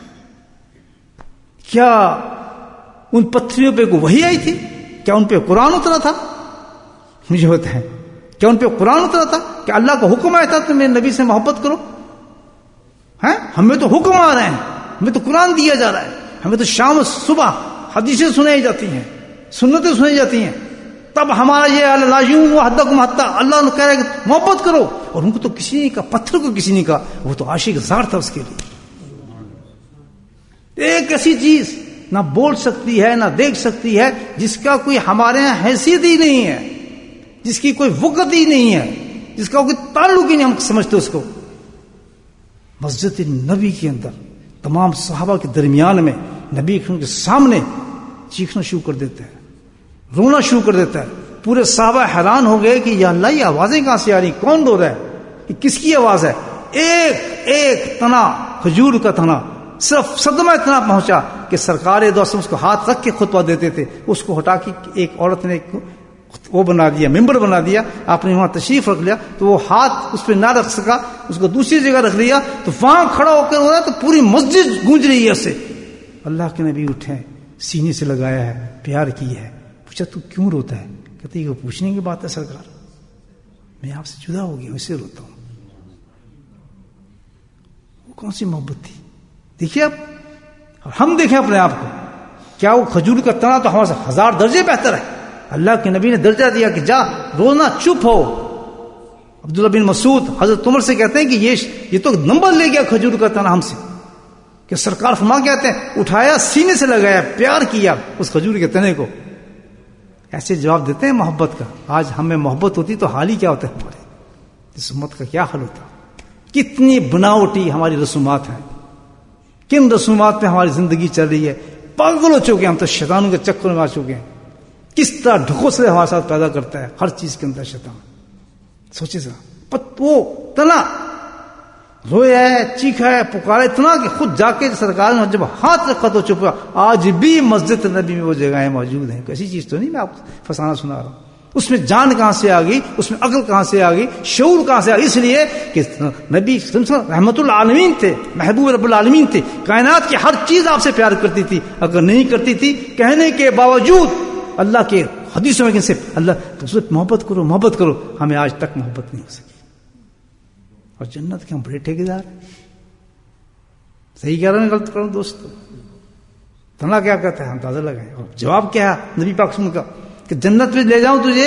کیا ان پتھریوں پہ کوئی وحی آئی تھی؟ کیا ان پہ قرآن اترا تھا؟ مجھے ہوتا ہے کیا ان پہ قرآن اترا تھا کہ اللہ کا حکم آیا تھا تم میرے نبی سے محبت کرو؟ ہیں ہمیں تو حکم آ رہے ہیں، ہمیں تو قرآن دیا جا رہا ہے، ہمیں تو شام صبح حدیثیں سنائی جاتی ہیں، سنتیں سنائی جاتی ہیں، تب ہمارا یہ اللہ حدکم حتی اللہ نے کہہ رہا ہے کہ محبت کرو. اور ان کو تو کسی نے کہا، پتھر کو کسی نے کہا، وہ تو عاشق زار تھا اس کے لیے. ایک ایسی چیز نہ بول سکتی ہے نہ دیکھ سکتی ہے جس کا کوئی ہمارے یہاں حیثیت ہی نہیں ہے، جس کی کوئی وقت ہی نہیں ہے، جس کا کوئی تعلق ہی نہیں ہم سمجھتے اس کو. مسجد نبی کے اندر تمام صحابہ کے درمیان میں نبی کے سامنے چیخنا شروع کر دیتا ہے، رونا شروع کر دیتا ہے. پورے صحابہ حیران ہو گئے کہ یا اللہ یہ آوازیں کہاں سے آ رہی، کون رو رہا ہے، یہ کس کی آواز ہے؟ ایک تنا کھجور کا تنا صرف صدمہ اتنا پہنچا کہ سرکار دو اس کو ہاتھ رکھ کے خطبہ دیتے تھے، اس کو ہٹا کے ایک عورت نے وہ بنا دیا، ممبر بنا دیا، آپ نے وہاں تشریف رکھ لیا تو وہ ہاتھ اس پہ نہ رکھ سکا، اس کو دوسری جگہ رکھ لیا تو وہاں کھڑا ہو کر ہو رہا ہے تو پوری مسجد گونج رہی ہے اسے. اللہ کے نبی اٹھے، سینے سے لگایا ہے، پیار کی ہے. پوچھا تو کیوں روتا ہے؟ کہتے یہ پوچھنے کی بات ہے سرکار، میں آپ سے جدا ہو گیا اسے روتا ہوں. وہ کون سی محبت تھی؟ دیکھیے آپ، ہم دیکھیں اپنے آپ کو، کیا وہ کھجور کا تنا تو ہمارے سے 1000 درجے بہتر ہے؟ اللہ کے نبی نے درجہ دیا کہ جا رونا چپ ہو. عبداللہ بن مسعود حضرت عمر سے کہتے ہیں کہ یہ تو نمبر لے گیا کھجور کا تنا ہم سے، کہ سرکار فرما کہتے ہیں اٹھایا، سینے سے لگایا، پیار کیا اس کھجور کے تنے کو. ایسے جواب دیتے ہیں محبت کا. آج ہمیں محبت ہوتی تو حال ہی کیا ہوتا ہے ہمارے، اس امت کا کیا حال ہوتا؟ کتنی بناوٹی ہماری رسومات ہیں، کن رسومات پہ ہماری زندگی چل رہی ہے. پاگل ہو چکے ہم تو، شیطانوں کے چکر میں آ چکے ہیں. کس طرح ڈھکوسلے ہمارے ساتھ پیدا کرتا ہے ہر چیز کے اندر شیطان. سوچے ذرا، وہ تنا رویا ہے، چیخا ہے، پکارا اتنا کہ خود جا کے سرکار نے جب ہاتھ رکھا تو چپ ہوا. آج بھی مسجد نبی میں وہ جگہیں موجود ہیں. ایسی چیز تو نہیں میں آپ کو فسانہ سنا رہا ہوں. اس میں جان کہاں سے آ گئی، اس میں عقل کہاں سے آ گئی، شعور کہاں سے آ گئی؟ اس لیے کہ نبی رحمت العالمین تھے، محبوب رب العالمین تھے، کائنات کی ہر چیز آپ سے پیار کرتی تھی. اگر نہیں کرتی تھی کہنے کے باوجود اللہ کے حدیثوں میں سے اللہ محبت کرو محبت کرو، ہمیں آج تک محبت نہیں ہو سکی. اور جنت کے ہم بڑے ٹھیکیدار ہیں. صحیح کہہ رہا ہوں غلط کر رہا ہوں دوستو؟ تنا کیا کہتا ہے، ہم اندازہ لگائیں. اور جواب کیا ہے نبی پاک کا کہ جنت میں لے جاؤں تجھے،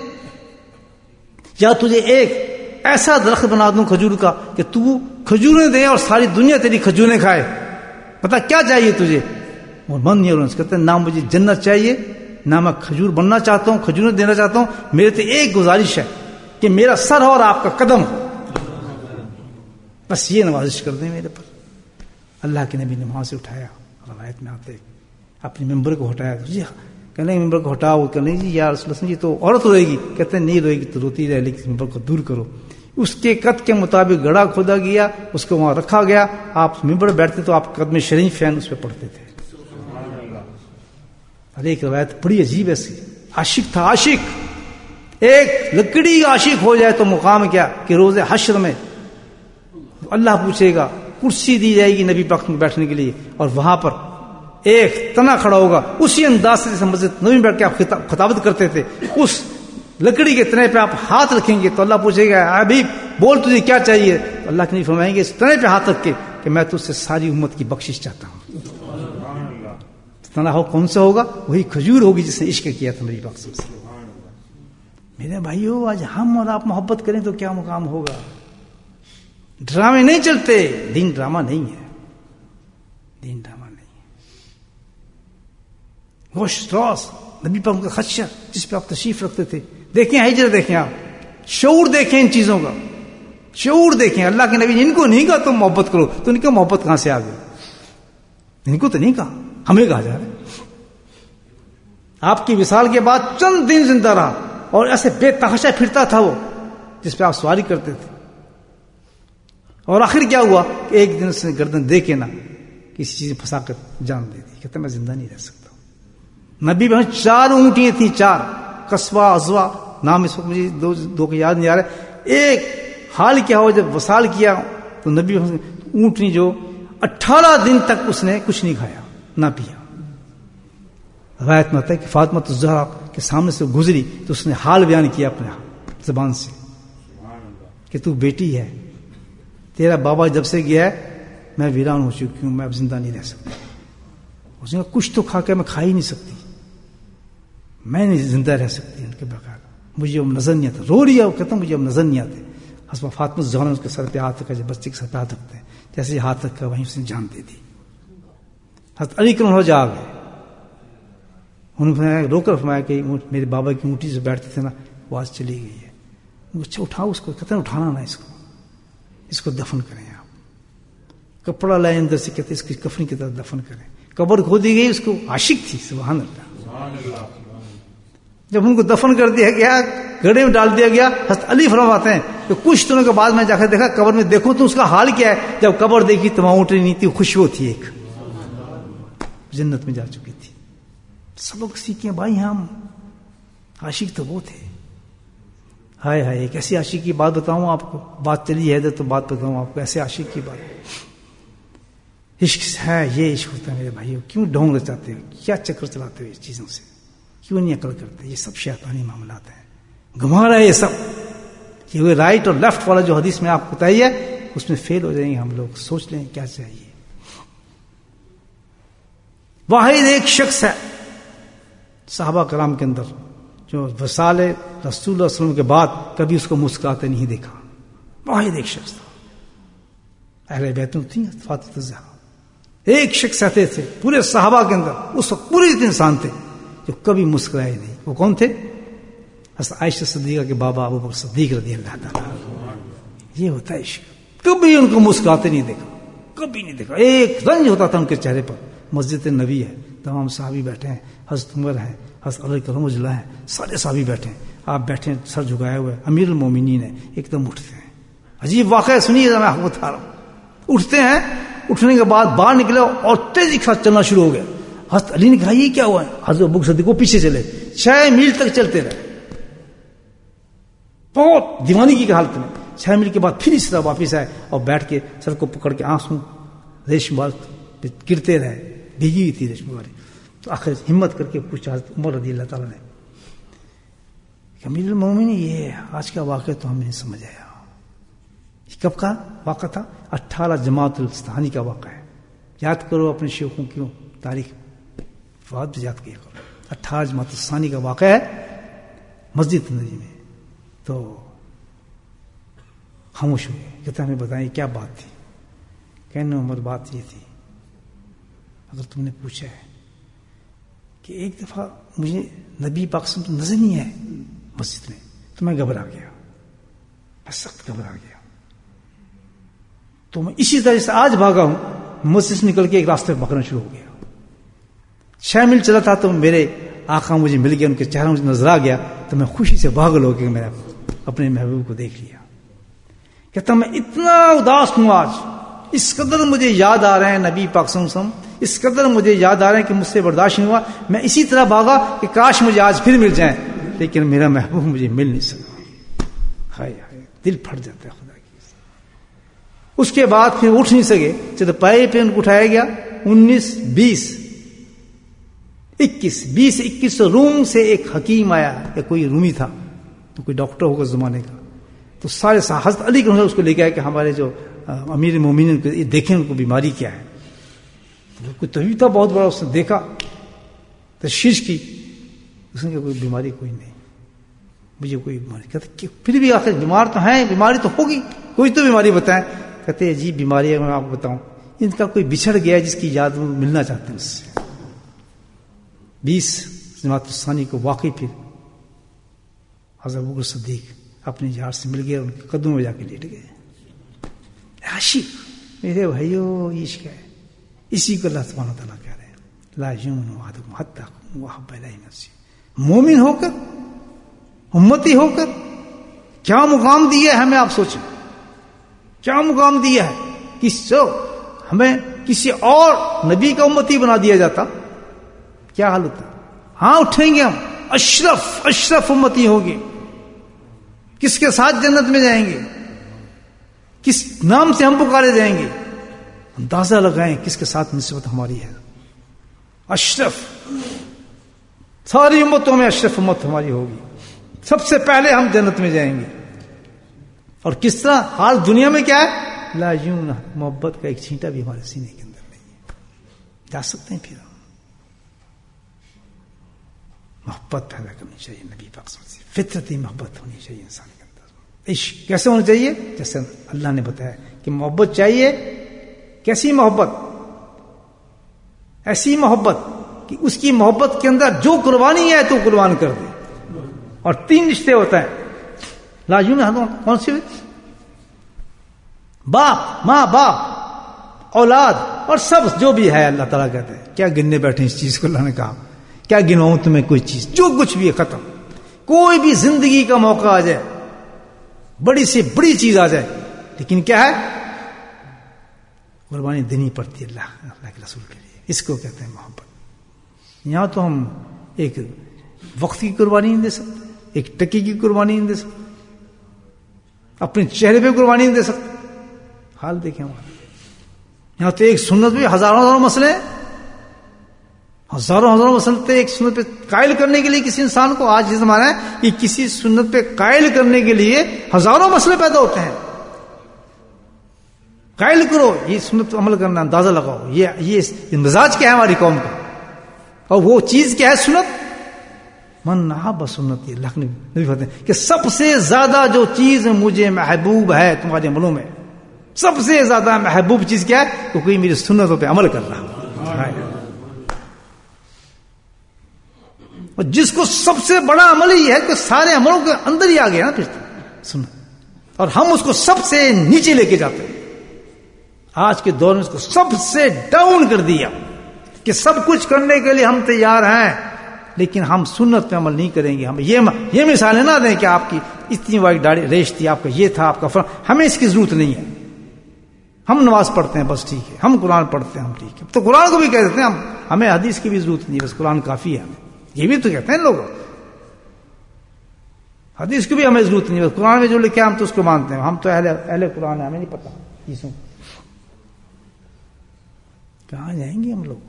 یا تجھے ایک ایسا درخت بنا دوں کھجور کا کہ تو کھجوریں دے اور ساری دنیا تیری کھجوریں کھائے. پتا کیا چاہیے تجھے؟ اور من نہیں ہو کہتے نہ مجھے جنت چاہیے نہ میں کھجور بننا چاہتا ہوں، کھجوریں دینا چاہتا ہوں. میرے تو ایک گزارش ہے کہ میرا سر ہو اور آپ کا قدم ہو، بس یہ نوازش کر دیں میرے پر. اللہ کے نبی نے وہاں سے اٹھایا، روایت میں آتے اپنے ممبر کو ہٹایا. جی کہنے ممبر کو ہٹاؤ، کہنے جی یا رسول اللہ جی تو عورت روئے گی. کہتے ہیں نہیں روئے گی تو روتی رہے لیکن ممبر کو دور کرو. اس کے قد کے مطابق گڑھا کھودا گیا، اس کو وہاں رکھا گیا. آپ ممبر بیٹھتے تو آپ قدم شریف فین اس پہ پڑھتے تھے. اور ایک روایت بڑی عجیب ہے، عاشق تھا، عاشق ایک لکڑی عاشق ہو جائے تو مقام کیا کہ روز حشر میں اللہ پوچھے گا، کرسی دی جائے گی نبی پاک میں بیٹھنے کے لیے اور وہاں پر ایک تنا کھڑا ہوگا. اسی انداز سے جیسے مسجد نبی میں بیٹھ کے آپ خطابت کرتے تھے، اس لکڑی کے تنے پہ آپ ہاتھ رکھیں گے تو اللہ پوچھے گا حبیب بول تجھے کیا چاہیے؟ اللہ کے نبی فرمائیں گے اس تنے پہ ہاتھ رکھ کے کہ میں تجھ سے ساری امت کی بخشش چاہتا ہوں. تنا ہو کون سا ہوگا؟ وہی کھجور ہوگی جس نے عشق کیا تھا نبی پاک صلی اللہ علیہ وسلم. میرے بھائیو آج ہم اور آپ محبت کریں تو کیا مقام ہوگا؟ ڈرامے نہیں چلتے، دین ڈرامہ نہیں ہے، دین ڈرامہ نہیں ہے. گوشت روس نبی پاک کا خدشہ جس پہ آپ تشریف رکھتے تھے، دیکھیں ہجر، دیکھیں آپ شعور، دیکھیں ان چیزوں کا شعور دیکھیں. اللہ کے نبی ان کو نہیں کہا تم محبت کرو، تو ان کو محبت کہاں سے آ گئی؟ ان کو تو نہیں کہا، ہمیں کہا جا رہا ہے. آپ کی وصال کے بعد چند دن زندہ رہا اور ایسے بے تحاشا پھرتا تھا وہ جس پہ آپ سواری کرتے تھے. اور آخر کیا ہوا کہ ایک دن اس نے گردن دے کے نا کسی چیز میں پھنسا کر جان دے دی. کہتا میں زندہ نہیں رہ سکتا. نبی بہن 4 اونٹیاں تھیں, 4 قصبہ ازوا نام اس وقت مجھے دو کو یاد نہیں آ رہا. ایک حال کیا ہو جب وصال کیا تو نبی اونٹنی جو 18 دن تک اس نے کچھ نہیں کھایا نہ پیا. روایت میں آتا ہے کہ فاطمہ الزہرا کے سامنے سے گزری تو اس نے حال بیان کیا اپنے زبان سے کہ تو بیٹی ہے, تیرا بابا جب سے گیا ہے میں ویران ہو چکی ہوں, میں اب زندہ نہیں رہ سکتا. اس نے کچھ تو کھا کے میں کھا ہی نہیں سکتی, میں نہیں زندہ رہ سکتی ان کے بغیر, مجھے اب نظر نہیں آتا. رو رہی ہے وہ, کہتا ہوں مجھے اب نظر نہیں آتے. حضرت فاطمہ الزہرا نے اس کے سر پہ ہاتھ رکھا, جب بچے کے سر پہ ہاتھ رکھتے ہیں جیسے ہی ہاتھ رکھا وہیں اس نے جان دے دی. حضرت علی کرم اللہ جا گئے, انہوں نے رو کر فرمایا کہ میرے بابا کی اونٹی سے بیٹھتے تھے نا وہ آج چلی گئی ہے. اچھا اٹھاؤ اس کو. کہتے ہیں اٹھانا نہ, اس کو دفن کریں. آپ کپڑا لائے اندر سے, کہتے اس کی کفن کی طرح دفن کریں. قبر کھودی گئی, اس کو عاشق تھی. سبحان اللہ. جب ان کو دفن کر دیا گیا, گڑھے میں ڈال دیا گیا, حضرت علی فرماتے ہیں کہ کچھ دنوں کے بعد میں جا کر دیکھا قبر میں, دیکھو تو اس کا حال کیا ہے. جب قبر دیکھی تو وہاں اونٹنی نہیں تھی, خوشبو تھی, ایک جنت میں جا چکی تھی. سبق سیکھیں بھائی, ہم عاشق تو وہ تھے. ہائے ہائے, ایک ایسی عاشق کی بات بتاؤں آپ کو, بات چلی ہے تو بات بتاؤں آپ کو, ایسے عاشق کی بات. عشق ہے, یہ عشق ہوتا ہے میرے بھائیو. کیوں ڈھونگ رچاتے ہو, کیا چکر چلاتے ہو اس چیزوں سے, کیوں نہیں عقل کرتے؟ یہ سب شیطانی معاملات ہیں, گھما رہا ہے یہ سب. یہ رائٹ اور لیفٹ والا جو حدیث میں آپ کو بتائی ہے اس میں فیل ہو جائیں گے ہم لوگ. سوچ لیں کیا چاہیے. واحد ایک شخص ہے صحابہ کرام کے اندر جو وصال رسول اللہ صلی اللہ علیہ وسلم کے بعد کبھی اس کو مسکراتے نہیں دیکھا. واحد ایک شخص تھا. اہل بیت میں تھی فاطمہ الزہرا. ایک شخص ایسے تھے پورے صحابہ کے اندر اس وقت پورے انسان تھے جو کبھی مسکرائے نہیں. وہ کون تھے؟ حضرت عائشہ صدیقہ کے بابا ابو بکر صدیق رضی اللہ تعالیٰ. یہ ہوتا ہے عشق. کبھی ان کو مسکراتے نہیں دیکھا, کبھی نہیں دیکھا. ایک رنج ہوتا تھا ان کے چہرے پر. مسجد نبی ہے, تمام صحابی بیٹھے ہیں, حضرت عمر ہیں, حضرت علی کرم اللہ ہیں, سارے صحابی بیٹھے ہیں. آپ بیٹھے ہیں سر جھکائے ہوئے, امیر المومنین ہیں, ایک دم اٹھتے ہیں. عجیب واقعہ سنیے میں آپ کو بتا رہا ہوں. اٹھتے ہیں, اٹھنے کے بعد باہر نکلے اور تیزی کے ساتھ چلنا شروع ہو گیا. حضرت علی نے کہا یہ کیا ہوا ہے؟ حضرت ابو بکر صدیق کو پیچھے چلے, 6 میل تک چلتے رہے, بہت دیوانی کی حالت میں. 6 میل کے بعد پھر اس طرح واپس آئے اور بیٹھ کے سر کو پکڑ کے آنسو ریشم بال پہ گرتے رہے. بھیگی ہوئی تھی ریشم والی. تو آخر ہمت کر کے پوچھا حضرت عمر رضی اللہ تعالیٰ نے کہ امیر المومنین یہ آج کا واقعہ تو ہمیں نہیں سمجھ آیا. کب کا واقعہ تھا؟ 18 جماعت الثانی کا واقعہ ہے. یاد کرو اپنے شیخوں کی تاریخ, بات یاد کیا کرو. 18 جماعت الثانی کا واقعہ ہے مسجد نبی میں. تو خاموش ہو گئے. کہتے ہمیں بتائیں کیا بات تھی. کہنے عمر بات یہ تھی, اگر تم نے پوچھا ہے کہ ایک دفعہ مجھے نبی پاک صلی اللہ علیہ وسلم نظر نہیں آئے مسجد میں, تو میں گھبرا گیا, میں سخت گھبرا گیا. تو میں اسی طرح سے آج بھاگا ہوں, مسجد سے نکل کے ایک راستے پکڑنا شروع ہو گیا. 6 میل چلا تھا تو میرے آقا مجھے مل گیا, ان کے چہرہ مجھے نظر آ گیا, تو میں خوشی سے بھاگل ہو کے میں اپنے محبوب کو دیکھ لیا. کہتا میں اتنا اداس ہوں آج, اس قدر مجھے یاد آ رہے ہیں نبی پاک صلی اللہ علیہ وسلم, اس قدر مجھے یاد آ رہے ہیں کہ مجھ سے برداشت نہیں ہوا. میں اسی طرح بھاگا کہ کاش مجھے آج پھر مل جائیں, لیکن میرا محبوب مجھے مل نہیں سکا. ہائے ہائے, دل پھٹ جاتا ہے خدا کی. اس کے بعد پھر اٹھ نہیں سکے, چلو پائے پہ ان کو اٹھایا گیا. 19 20 21 روم سے ایک حکیم آیا, یا کوئی رومی تھا, تو کوئی ڈاکٹر ہوگا زمانے کا. تو سارے حضرت علی کو اس کو لے کے آئے کہ ہمارے جو امیر مومنین کو دیکھیں ان کو بیماری کیا ہے. کوئی طبیب تھا بہت بڑا, اس نے دیکھا, تشخیص کی, اس نے کہا کوئی بیماری کوئی نہیں, مجھے کوئی بیماری. کہتے پھر بھی آخر بیمار تو ہیں, بیماری تو ہوگی, کوئی تو بیماری بتائیں. کہتے عجیب بیماری ہے, میں آپ کو بتاؤں, ان کا کوئی بچھڑ گیا جس کی یاد وہ ملنا چاہتے ہیں اس سے. 20 جماعت الثانی کو واقعی پھر حضرت ابو بکر صدیق اپنے یار سے مل گئے, ان کے قدموں میں جا کے لیٹ گئے. عاشق میرے بھائیو, عشق ہے. اسی کو اللہ سبحانہ وتعالیٰ کہہ رہے ہیں لا یؤمن احدکم حتی اکون احب الیہ من نفسہ. مومن ہو کر, امتی ہو کر کیا مقام دیا ہے ہمیں, آپ سوچیں کیا مقام دیا ہے. کس سے ہمیں کسی اور نبی کا امتی بنا دیا جاتا کیا حال ہوتا؟ ہاں اٹھیں گے ہم، اشرف امتی ہوگی. کس کے ساتھ جنت میں جائیں گے؟ کس نام سے ہم پکارے جائیں گے؟ اندازہ لگائیں کس کے ساتھ نسبت ہماری ہے. اشرف، ساری امتوں میں اشرف امت ہماری ہوگی. سب سے پہلے ہم جنت میں جائیں گے. اور کس طرح حال دنیا میں کیا ہے؟ لا یوں، محبت کا ایک چھینٹا بھی ہمارے سینے کے اندر نہیں ہے. جا سکتے ہیں پھر ہم. محبت پیدا کرنی چاہیے نبی پاک صلی اللہ علیہ وسلم، فطرتی محبت ہونی چاہیے انسان کے اندر. عشق کیسے ہونا چاہیے؟ جیسے اللہ نے بتایا کہ محبت چاہیے. کیسی محبت؟ ایسی محبت کہ اس کی محبت کے اندر جو قربانی ہے تو قربان کر دے. اور 3 رشتے ہوتا ہے لاجوں میں. کون سی؟ باپ، ماں باپ، اولاد اور سب جو بھی ہے. اللہ تعالیٰ کہتے ہیں کیا گننے بیٹھے اس چیز کو؟ اللہ نے کہا کیا گنواؤں تمہیں کوئی چیز؟ جو کچھ بھی ہے ختم. کوئی بھی زندگی کا موقع آ جائے، بڑی سے بڑی چیز آ جائے، لیکن کیا ہے؟ قربانی دینی پڑتی ہے اللہ کے رسول کے لیے. اس کو کہتے ہیں محبت. یہاں تو ہم ایک وقت کی قربانی نہیں دے سکتے، ایک ٹکی کی قربانی نہیں دے سکتے، اپنے چہرے پہ قربانی نہیں دے سکتے. حال دیکھیں ہمارا. یہاں تو ایک سنت پہ ہزاروں مسئلے ہیں. ہزاروں مسئلے ایک سنت پہ قائل کرنے کے لیے کسی انسان کو آج یہ زمانہ ہے کہ کسی سنت پہ قائل کرنے کے لیے ہزاروں مسئلے پیدا ہوتے ہیں. قائل کرو یہ سنت پہ عمل کرنا، اندازہ لگاؤ یہ مزاج کیا ہے ہماری قوم کا، اور وہ چیز کیا ہے؟ سنت. من احب سنتی، اللہ نے نبی فرماتے ہیں کہ سب سے زیادہ جو چیز مجھے محبوب ہے تمہارے عملوں میں، سب سے زیادہ محبوب چیز کیا ہے؟ کہ کوئی میری سنتوں پہ عمل کر رہا ہو. اور جس کو سب سے بڑا عمل ہی ہے کہ سارے عملوں کے اندر ہی آ گیا نا پھر سنت. اور ہم اس کو سب سے نیچے لے کے جاتے ہیں. آج کے دور میں اس کو سب سے ڈاؤن کر دیا کہ سب کچھ کرنے کے لیے ہم تیار ہیں، لیکن ہم سنت پہ عمل نہیں کریں گے. ہم یہ مثالیں نہ دیں کہ آپ کی اتنی وائی داڑھی ریش تھی، آپ کا یہ تھا، آپ کا ہمیں اس کی ضرورت نہیں ہے. ہم نماز پڑھتے ہیں بس ٹھیک ہے، ہم قرآن پڑھتے ہیں ہم ٹھیک ہے. تو قرآن کو بھی کہہ دیتے ہیں ہمیں حدیث کی بھی ضرورت نہیں، بس قرآن کافی ہے. یہ بھی تو کہتے ہیں لوگ. حدیث کی بھی ہمیں ضرورت نہیں، بس قرآن میں جو لکھا ہے ہم تو اس کو مانتے ہیں. ہم تو اہل قرآن ہیں، ہمیں نہیں پتا چیزوں. کہاں جائیں گے ہم لوگ؟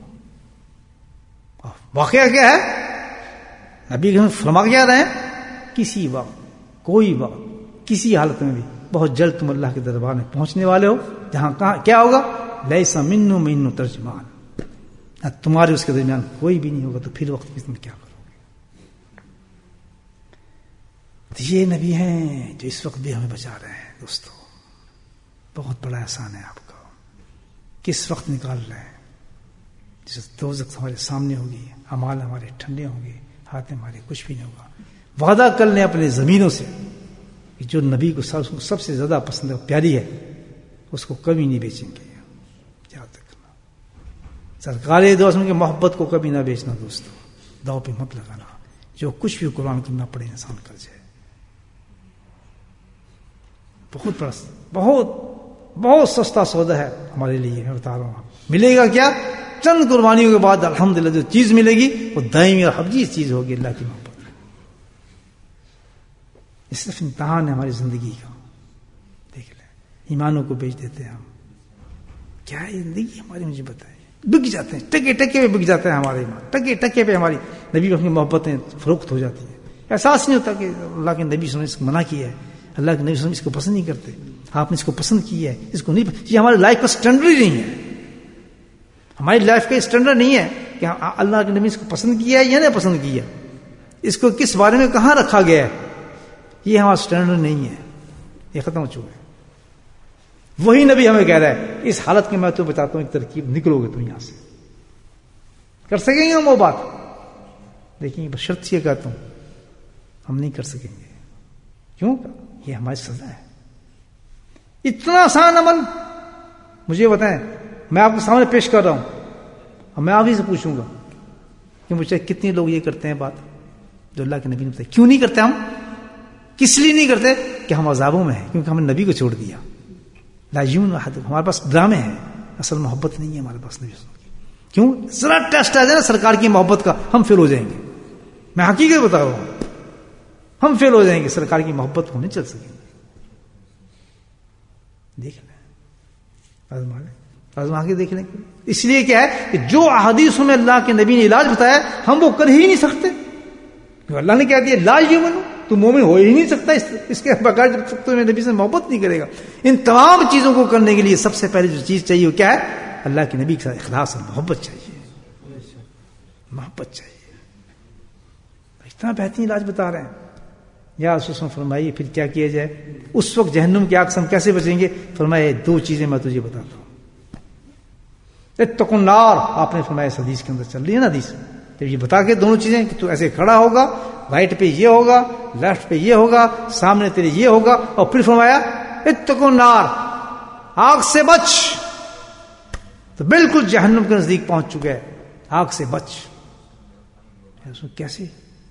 واقعہ کیا ہے؟ نبی فرما کیا رہے ہیں؟ کسی وقت، کوئی وقت، کسی حالت میں بھی بہت جلد تم اللہ کے دربار میں پہنچنے والے ہو، جہاں کہاں کیا ہوگا؟ لیس منو ترجمان، تمہارے اس کے درمیان کوئی بھی نہیں ہوگا. تو پھر وقت میں تم کیا کرو گے؟ تو یہ نبی ہیں جو اس وقت بھی ہمیں بچا رہے ہیں. دوستو بہت بڑا احسان ہے آپ کا. کس وقت نکال رہے ہیں؟ جس دوزخ ہمارے سامنے ہوگی، اعمال ہمارے ٹھنڈے ہوں گے، ہاتھ ہمارے کچھ بھی نہیں ہوگا. وعدہ کر لیں اپنے زمینوں سے کہ جو نبی کو سب سے زیادہ پسند ہے، پیاری ہے، اس کو کبھی نہیں بیچیں گے. یاد رکھنا، سرکار دو وسلم کی محبت کو کبھی نہ بیچنا. دوستو داؤ پہ مت لگانا. جو کچھ بھی قربان کرنا پڑے انسان کر جائے. بہت بڑا، بہت سستا سودا ہے ہمارے لیے. میں بتا رہا ہوں ملے گا کیا؟ چند قربانیوں کے بعد الحمدللہ جو چیز ملے گی وہ دائمی اور ابدی چیز ہوگی، اللہ کی محبت. یہ صرف امتحان ہے ہماری زندگی کا. دیکھ لیں ایمانوں کو بیچ دیتے ہیں ہم. کیا ہے زندگی ہماری؟ مجھے بتائیں. بک جاتے ہیں، ٹکے پہ بک جاتے ہیں ہمارے ایمان. ٹکے پہ ہماری نبی اپنی محبتیں فروخت ہو جاتی ہیں. احساس نہیں ہوتا کہ اللہ کے نبی صلی اللہ علیہ وسلم اس کو منع کیا ہے، اللہ کے نبی صلی اللہ علیہ وسلم اس کو پسند نہیں کرتے، آپ نے اس کو پسند کیا ہے، اس کو نہیں. یہ ہماری لائف کا سٹینڈرڈ ہی نہیں ہے. ہماری لائف کا اسٹینڈرڈ نہیں ہے کہ اللہ کے نبی اس کو پسند کیا ہے یا نہیں پسند کیا، اس کو کس بارے میں کہاں رکھا گیا ہے. یہ ہمارا اسٹینڈرڈ نہیں ہے. یہ ختم ہو چکا ہے. وہی نبی ہمیں کہہ رہا ہے اس حالت میں تو بتاتا ہوں ایک ترکیب، نکلو گے تم یہاں سے. کر سکیں گے ہم وہ بات؟ لیکن بشرط یہ کہتا ہوں ہم نہیں کر سکیں گے. کیوں؟ یہ ہماری سزا ہے. اتنا آسان عمل مجھے بتائیں، میں آپ کے سامنے پیش کر رہا ہوں اور میں آپ ہی سے پوچھوں گا کہ مجھے کتنے لوگ یہ کرتے ہیں بات جو اللہ کے نبی نے بتائی. کیوں نہیں کرتے ہم؟ کس لیے نہیں کرتے؟ کہ ہم عذابوں میں ہیں، کیونکہ ہم نے نبی کو چھوڑ دیا. لا یون احد، ہمارے پاس ڈرامے ہیں. اصل محبت نہیں ہے ہمارے پاس نبی صلی اللہ علیہ وسلم کی. کیوں؟ ذرا ٹیسٹ آ جائے نا سرکار کی محبت کا, ہم فیل ہو جائیں گے. میں حقیقت بتا رہا ہوں, ہم فیل ہو جائیں گے, سرکار کی محبت کو نہیں چل سکیں گے. دیکھ لیں, آزما کے دیکھ لیں. اس لیے کیا ہے کہ جو احادیثوں میں اللہ کے نبی نے علاج بتایا ہم وہ کر ہی نہیں سکتے. اللہ نے کہہ دیا لا یؤمن, تو مومن ہو ہی نہیں سکتا اس کے بغیر جب تک تو نبی سے محبت نہیں کرے گا. ان تمام چیزوں کو کرنے کے لیے سب سے پہلے جو چیز چاہیے وہ کیا ہے؟ اللہ کے نبی کے ساتھ اخلاص اور محبت چاہیے. محبت چاہیے. اتنا بہترین علاج بتا رہے ہیں. یا رسول فرمائیے پھر کیا کیا جائے؟ اس وقت جہنم کی آگ سے ہم کیسے بچیں گے؟ فرمایا دو چیزیں میں تجھے بتاتا ہوں. اتقوا النار, آپ نے فرمایا اس حدیث کے اندر چل رہی ہے نا حدیث, جب یہ بتا کے دونوں چیزیں کہ تو ایسے کھڑا ہوگا, رائٹ پہ یہ ہوگا, لیفٹ پہ یہ ہوگا, سامنے تیرے یہ ہوگا, اور پھر فرمایا اتقوا النار, آگ سے بچ. تو بالکل جہنم کے نزدیک پہنچ چکا ہے, آگ سے بچ. کیسے؟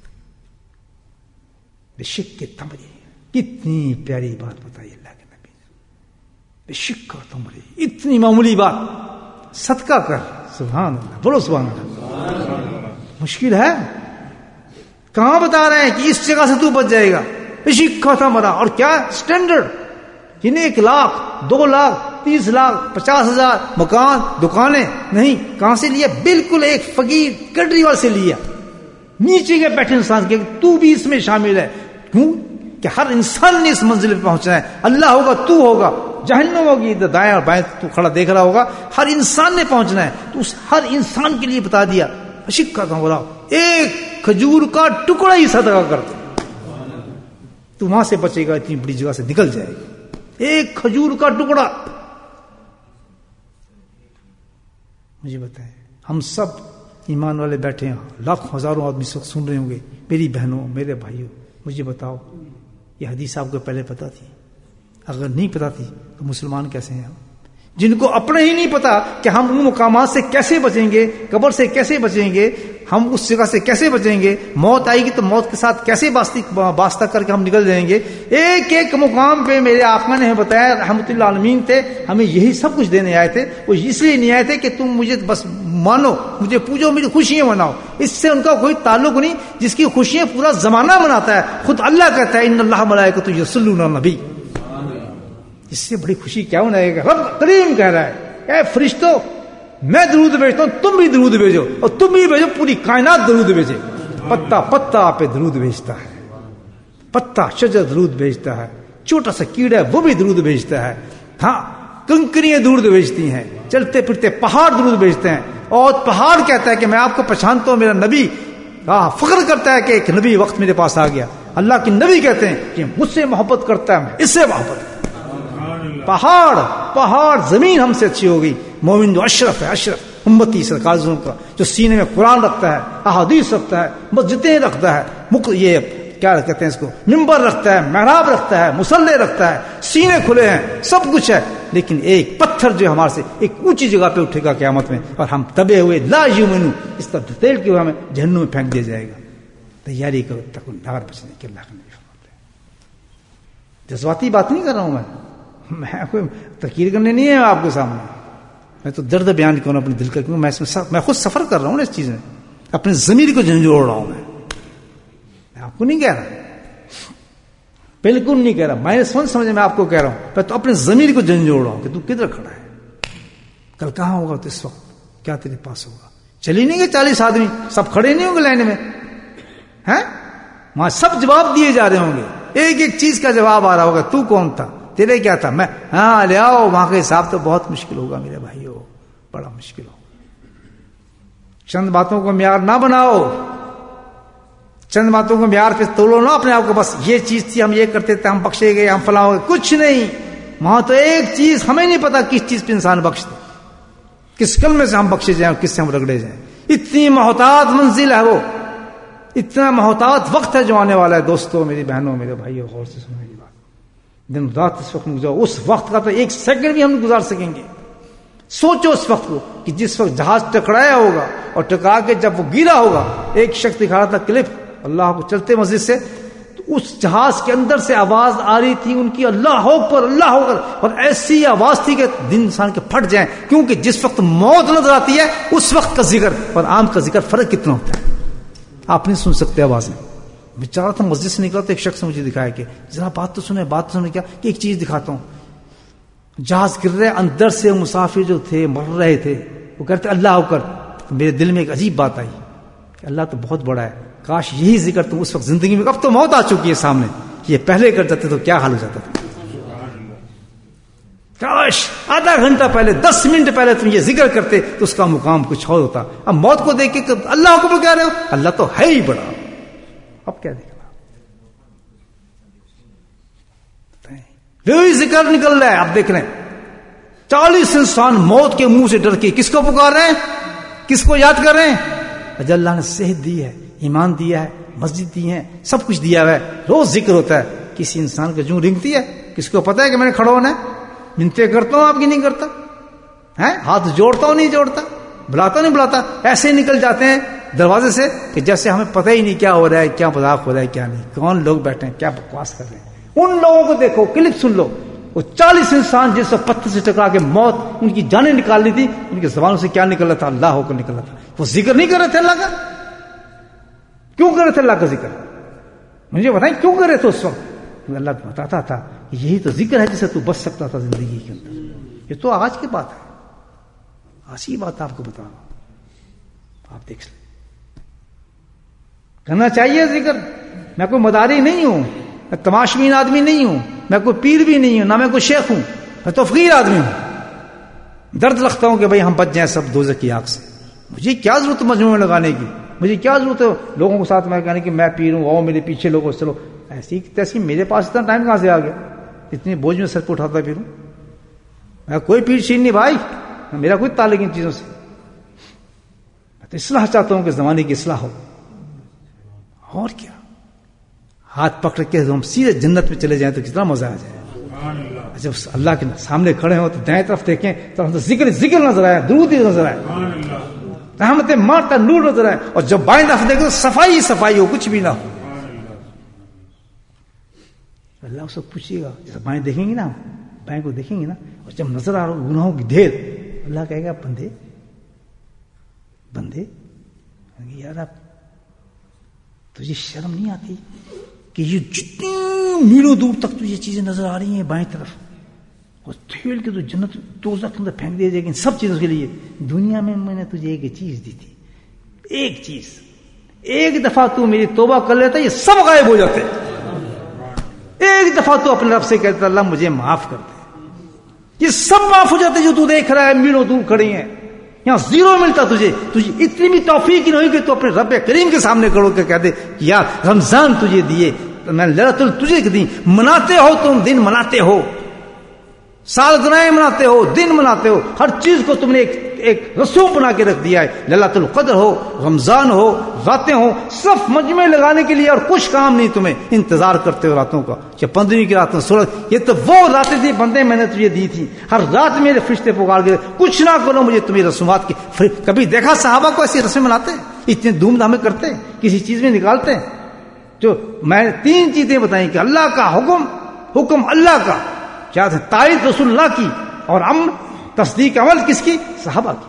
بے شک کے تمرے, کتنی پیاری بات بتائی اللہ کے نبی نے. بے شک کا تمرے, اتنی معمولی بات, صدقہ کر. سبحان اللہ, بولو سبحان اللہ. مشکل ہے. کہاں بتا رہے ہیں کہ اس جگہ سے تو بچ جائے گا؟ بے شک کا تمرا. اور کیا سٹینڈرڈ؟ جنہیں 1 لاکھ 2 لاکھ 30 لاکھ 50,000 مکان دکانیں نہیں, کہاں سے لیا؟ بالکل ایک فقیر کیجریوال سے لیا. نیچے کے بیٹھے انسان کے تو بھی اس میں شامل ہے. کیوں کہ ہر انسان نے اس منزل پہ پہنچنا ہے. اللہ ہوگا, تو ہوگا, جہنم ہوگی دائیں اور بائیں تو کھڑا دیکھ رہا ہوگا, ہر انسان نے پہنچنا ہے. تو اس ہر انسان کے لیے بتا دیا. عشق کا کام بولا, ایک کھجور کا ٹکڑا ہی صدقہ کر دو, تو وہاں سے بچے گا, اتنی بڑی جگہ سے نکل جائے گا. ایک کھجور کا ٹکڑا. مجھے بتائیں, ہم سب ایمان والے بیٹھے ہیں, لاکھوں ہزاروں آدمی سن رہے ہوں گے, میری بہنوں میرے بھائیوں, مجھے بتاؤ یہ حدیث آپ کو پہلے پتا تھی؟ اگر نہیں پتا تھی تو مسلمان کیسے ہیں ہم, جن کو اپنے ہی نہیں پتا کہ ہم ان مقامات سے کیسے بچیں گے, قبر سے کیسے بچیں گے, ہم اس جگہ سے کیسے بچیں گے, موت آئے گی تو موت کے ساتھ کیسے واسطہ کر کے ہم نکل جائیں گے. ایک ایک مقام پہ میرے آقا نے بتایا, رحمت اللہ عالمین تھے, ہمیں یہی سب کچھ دینے آئے تھے. وہ اس لیے نہیں آئے تھے کہ تم مجھے بس مانو, مجھے پوجو, میری خوشیاں مناؤ. اس سے ان کا کوئی تعلق نہیں. جس کی خوشیاں پورا زمانہ مناتا ہے, خود اللہ کہتا ہے ان اللہ ملائکۃ یصلون علی النبی. اس سے بڑی خوشی کیا منائے گا؟ رب کریم کہہ رہا ہے, اے فرشتوں میں درود بھیجتا ہوں, تم بھی درود بھیجو, اور تم بھی بھیجو, پوری کائنات درود بھیجے. پتا پتا پہ درود بھیجتا ہے, پتا شجر درود بھیجتا ہے, چھوٹا سا کیڑا وہ بھی درود بھیجتا ہے. ہاں, کنکریاں درود بھیجتی ہیں, چلتے پھرتے پہاڑ درود بھیجتے ہیں. اور پہاڑ کہتا ہے کہ میں آپ کو پہچانتا ہوں, میرا نبی فخر کرتا ہے کہ ایک نبی وقت میرے پاس آ گیا. اللہ کے نبی کہتے ہیں کہ مجھ سے محبت کرتا ہے, میں اس سے محبت کرتا ہوں. پہاڑ زمین ہم سے اچھی ہو گئی. مومن جو اشرف ہے, اشرف امتی سرکار کا, جو سینے میں قرآن رکھتا ہے, احادیث رکھتا ہے, مسجدیں رکھتا ہے, یہ کیا کہتے ہیں اس کو, ممبر رکھتا ہے, محراب رکھتا ہے, مصلی رکھتا ہے, سینے کھلے ہیں, سب کچھ ہے. لیکن ایک پتھر جو ہمارے سے ایک اونچی جگہ پہ اٹھے گا قیامت میں, اور ہم دبے ہوئے لا یؤمنون, اس طرح دھتیل کے ہمیں جہنم میں پھینک دیا جائے گا. تیاری کرو تک نار بچنے کی. اللہ نے فرماتے ہیں, جذباتی بات نہیں کر رہا ہوں میں کوئی تقریر کرنے نہیں ہے آپ کے سامنے, میں تو درد بیان کروں اپنے دل کا, کیوں میں خود سفر کر رہا ہوں نا اس چیز میں, اپنے ضمیر کو جھنجھوڑ رہا ہوں. میں آپ کو نہیں کہہ رہا, بالکل نہیں کہہ رہا, میں سمجھے میں آپ کو کہہ رہا ہوں, میں تو اپنے ضمیر کو جھنجھوڑ رہا ہوں کہ تو کدھر کھڑا ہے, کل کہاں ہوگا, تو اس وقت کیا تیرے پاس ہوگا. چلی نہیں گے 40 آدمی, سب کھڑے نہیں ہوں گے لائن میں ہیں, وہاں سب جواب دیے جا رہے ہوں گے, ایک ایک چیز کا جواب آ رہا ہوگا. تو کون تھا, تیرے کیا تھا, میں ہاں لے آؤ. وہاں کا حساب تو بہت مشکل ہوگا میرے بھائیو, بڑا مشکل ہوگا. چند باتوں کو معیار نہ بناؤ, چند باتوں کو معیار پہ تولو نہ اپنے آپ کو, بس یہ چیز تھی, ہم یہ کرتے تھے, ہم بخشے گئے, ہم فلاں ہو گئے. کچھ نہیں. وہاں تو ایک چیز ہمیں نہیں پتا کس چیز پہ انسان بخشتے, کس کلمے سے ہم بخشے جائیں اور کس سے ہم رگڑے جائیں. اتنی محتاط منزل ہے وہ, اتنا محتاط وقت ہے جو آنے والا ہے. دوستوں, میری بہنوں, میرے بھائیوں, غور سے سنو میری بات. دن رات اس وقت میں گزارو, اس وقت کا تو ایک سیکنڈ بھی ہم نہیں گزار سکیں گے. سوچو اس وقت کو کہ جس وقت جہاز ٹکرایا ہوگا, اور ٹکرا کے جب وہ گرا ہوگا, ایک شخص دکھا رہا تھا کلپ اللہ کو چلتے مسجد سے, تو اس جہاز کے اندر سے آواز آ رہی تھی ان کی اللہ اکبر اللہ اکبر، اور ایسی آواز تھی کہ دل انسان کے پھٹ جائیں، کیونکہ جس وقت موت نظر آتی ہے اس وقت کا ذکر اور عام کا ذکر فرق کتنا ہوتا ہے. آپ نہیں سن سکتے آوازیں. بیچارہ تھا مسجد سے نکلا تو ایک شخص نے مجھے دکھایا کہ ذرا بات تو سنیں، بات تو سنیں. کیا کہ ایک چیز دکھاتا ہوں. جہاز گر رہے، اندر سے مسافر جو تھے مر رہے تھے، وہ کہتے اللہ اکبر. میرے دل میں ایک عجیب بات آئی کہ اللہ تو بہت بڑا ہے، کاش یہی ذکر تم اس وقت زندگی میں، اب تو موت آ چکی ہے سامنے، یہ پہلے کر جاتے تو کیا حال ہو جاتا تھا. کاش آدھا گھنٹہ پہلے 10 منٹ پہلے تم یہ ذکر کرتے تو اس کا مقام کچھ اور ہوتا. اب موت کو دیکھ کے اللہ کو کہہ رہے ہو، اللہ تو ہے ہی بڑا، اب کیا دیکھنا. یہی ذکر نکل رہا ہے. آپ دیکھ رہے ہیں 40 انسان موت کے منہ سے ڈر کے کس کو پکار رہے ہیں، کس کو یاد کر رہے ہیں. اجل اللہ نے صحت دی ہے، ایمان دیا ہے، مسجد دی ہے، سب کچھ دیا ہے، روز ذکر ہوتا ہے. کسی انسان کا جوں رنگتی ہے، کس کو پتا ہے کہ میں نے کھڑا ہونا ہے. منتیں کرتا ہوں آپ کی نہیں کرتا ہے، ہاتھ جوڑتا ہوں نہیں جوڑتا، بلاتا نہیں بلاتا، ایسے ہی نکل جاتے ہیں دروازے سے کہ جیسے ہمیں پتہ ہی نہیں کیا ہو رہا ہے، کیا مذاق ہو رہا ہے، کیا نہیں، کون لوگ بیٹھے ہیں، کیا بکواس کر رہے ہیں. ان لوگوں کو دیکھو، کلپ سن لو. وہ 40 انسان جس سے پتھر سے ٹکرا کے موت ان کی جانیں نکالنی تھی، ان کی زبانوں سے کیا نکل رہا تھا، اللہ ہو کر نکل رہا تھا. وہ ذکر نہیں کر رہے تھے اللہ کا. کیوں کر رہے تھے اللہ کا ذکر؟ مجھے بتائیں کیوں کر رہے تھے اس وقت؟ اللہ بتاتا تھا کہ یہی تو ذکر ہے جس سے تو بچ سکتا تھا زندگی کے اندر. یہ تو آج کی بات ہے، آج کی بات آپ کو بتا رہا ہوں. آپ دیکھ لیں، کرنا چاہیے ذکر. میں کوئی مداری نہیں ہوں، میں تماشبین آدمی نہیں ہوں، میں کوئی پیر بھی نہیں ہوں، نہ میں کوئی شیخ ہوں، میں تو فقیر آدمی ہوں. درد رکھتا ہوں کہ بھئی ہم بچ جائیں سب دوزخ کی آگ سے. مجھے کیا ضرورت ہے مجموعے میں لگانے کی، مجھے کیا ضرورت ہے لوگوں کے ساتھ میں کہنے کہ میں پیر ہوں، آؤ میرے پیچھے لوگوں چلو. ایسی تیسی میرے پاس اتنا ٹائم کہاں سے آ گیا، اتنی بوجھ میں سر پہ اٹھاتا پھروں. میں کوئی پیر شیر نہیں بھائی، میرا کوئی تعلق ان چیزوں سے. میں تو اصلاح چاہتا ہوں کہ زمانے کی اصلاح ہو. اور کیا، ہاتھ پکڑ کے ہم سیدھے جنت میں چلے جائیں تو کتنا مزہ آ جائے. جب اللہ کے سامنے کھڑے ہوں تو دائیں طرف دیکھیں تو ہم تو ذکر نظر آئے، درود ہی نظر آئے، رحمت مارتا نور نظر آئے. اور جب بائیں طرف دیکھیں تو صفائی صفائی ہو، کچھ بھی نہ ہو. اللہ اس کو پوچھے گا، جب بائیں دیکھیں گے نا، بائیں کو دیکھیں گے نا، اور جب نظر آ رہا ہو گناہوں کی ڈھیر، اللہ کہے گا بندے بندے یار اب تجھے شرم نہیں آتی کہ یہ جتنی میلوں دور تک تجھے چیزیں نظر آ رہی ہیں بائیں طرف، اور تھیل کے تو جنت دوزخ کے اندر پھینک دیا جائے گا ان سب چیزوں کے لیے. دنیا میں میں نے تجھے ایک چیز دی تھی، ایک چیز، ایک دفعہ تو میری توبہ کر لیتا یہ سب غائب ہو جاتے. ایک دفعہ تو اپنے رب سے کہتا اللہ مجھے معاف کر دے، یہ سب معاف ہو جاتے جو تو دیکھ رہا ہے میلوں دور کھڑی ہیں. یہاں زیرو ملتا تجھے اتنی بھی توفیق نہیں ہوئی کہ تو اپنے رب کریم کے سامنے کھڑو کے کہہ دے یار رمضان تجھے دیے، میں لیلۃ القدر تجھے دی. مناتے ہو تم، دن مناتے ہو، سالگرہیں مناتے ہو، دن مناتے ہو، ہر چیز کو تم نے ایک رسوم بنا کے رکھ دیا ہے. لیلۃ القدر ہو، رمضان ہو، راتیں ہو، صرف مجمع لگانے کے لیے اور کچھ کام نہیں. تمہیں انتظار کرتے ہو راتوں کا کہ 15ویں کی رات 16، یہ تو وہ راتیں تھی بندے میں نے تجھے دی تھی. ہر رات میرے فرشتے پکار کے کچھ نہ کرو مجھے تمہیں رسومات کی. کبھی دیکھا صحابہ کو ایسی رسمیں مناتے اتنے دھوم دھام کرتے کسی چیز میں نکالتے؟ جو میں نے 3 چیزیں بتائیں کہ اللہ کا حکم اللہ کا کیا تھا، تائید رسول اللہ کی، اور تصدیق عمل کس کی؟ صحابہ کی.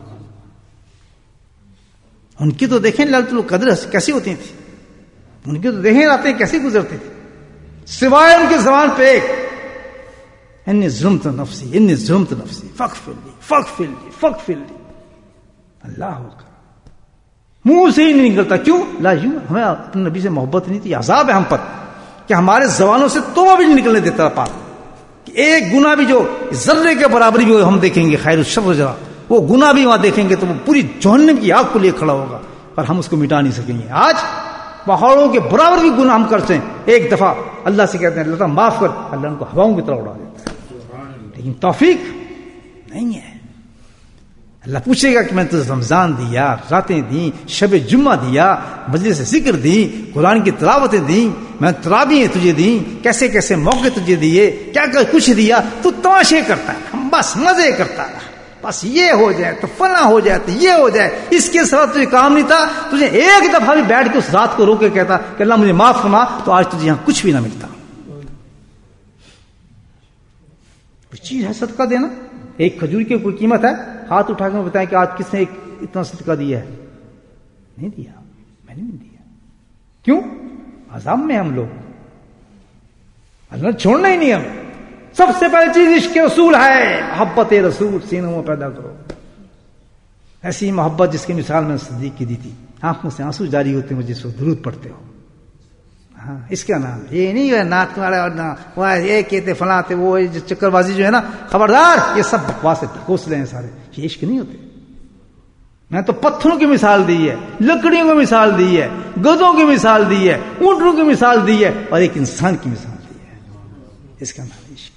ان کی تو دیکھیں لیلۃ القدر کیسی ہوتی تھی، ان کی تو دیکھیں راتیں کیسی گزرتی تھی، سوائے ان کی زبان پہ ایک انی ظلمت نفسی انی ظلمت نفسی فاغفر لی فاغفر لی فاغفر لی. اللہ ہوگا منہ سے ہی نہیں نکلتا. کیوں؟ لا یوں ہمیں اپنے نبی سے محبت نہیں تھی، عذاب ہے ہم پر کہ ہمارے زبانوں سے توبہ بھی نہیں نکلنے دیتا پاک. ایک گناہ بھی جو ذرے کے برابر بھی ہم دیکھیں گے، خیر الشر ذرا، وہ گناہ بھی وہاں دیکھیں گے تو وہ پوری جہنم کی آگ کو لیے کھڑا ہوگا اور ہم اس کو مٹا نہیں سکیں گے. آج پہاڑوں کے برابر بھی گناہ ہم کرتے ہیں، ایک دفعہ اللہ سے کہتے ہیں اللہ تعالیٰ معاف کر، اللہ ان کو ہواؤں کی طرح اڑا دیتا ہے، لیکن توفیق نہیں ہے. اللہ پوچھے گا کہ میں تجھے رمضان دیا، راتیں دیں، شب جمعہ دیا، مجلس ذکر دی، قرآن کی تلاوتیں دیں، میں تراویحیں تجھے دیں، کیسے کیسے موقع تجھے دیے، کیا کچھ دیا، تو تماشے کرتا ہے، ہم بس مزے کرتا ہے. بس یہ ہو جائے تو فلاں ہو جائے تو یہ ہو جائے, اس کے ساتھ تجھے کام نہیں تھا. تجھے ایک دفعہ بھی بیٹھ کے اس ذات کو رو کے کہتا کہ اللہ مجھے معاف فرما, تو آج تجھے یہاں کچھ بھی نہ ملتا. کچھ چیز ہے صدقہ دینا. ایک کھجور کی کوئی قیمت ہے؟ ہاتھ اٹھا کے بتائیں کہ آج کس نے اتنا صدقہ دیا ہے؟ نہیں دیا, میں نے نہیں دیا. کیوں؟ عذاب میں ہم لوگ, اللہ چھوڑنا ہی نہیں ہمیں. سب سے پہلی چیز عشق رسول ہے, محبت رسول سینوں میں پیدا کرو. ایسی محبت جس کی مثال میں صدیق کی دی تھی, آنکھوں سے آنسو جاری ہوتے ہیں جس کو درود پڑھتے ہو. ہاں, اس کا نام یہ نہیں ہے نعت تمہارے, اور نہ وہ یہ کہتے فلاں تھے, وہ چکر بازی جو ہے نا, خبردار, یہ سب بکواس ڈھکوسلے ہیں سارے. یہ عشق نہیں ہوتے. میں تو پتھروں کی مثال دی ہے, لکڑیوں کی مثال دی ہے, گدوں کی مثال دی ہے, اونٹوں کی مثال دی ہے, اور ایک انسان کی مثال دی ہے. اس کا نام عشق.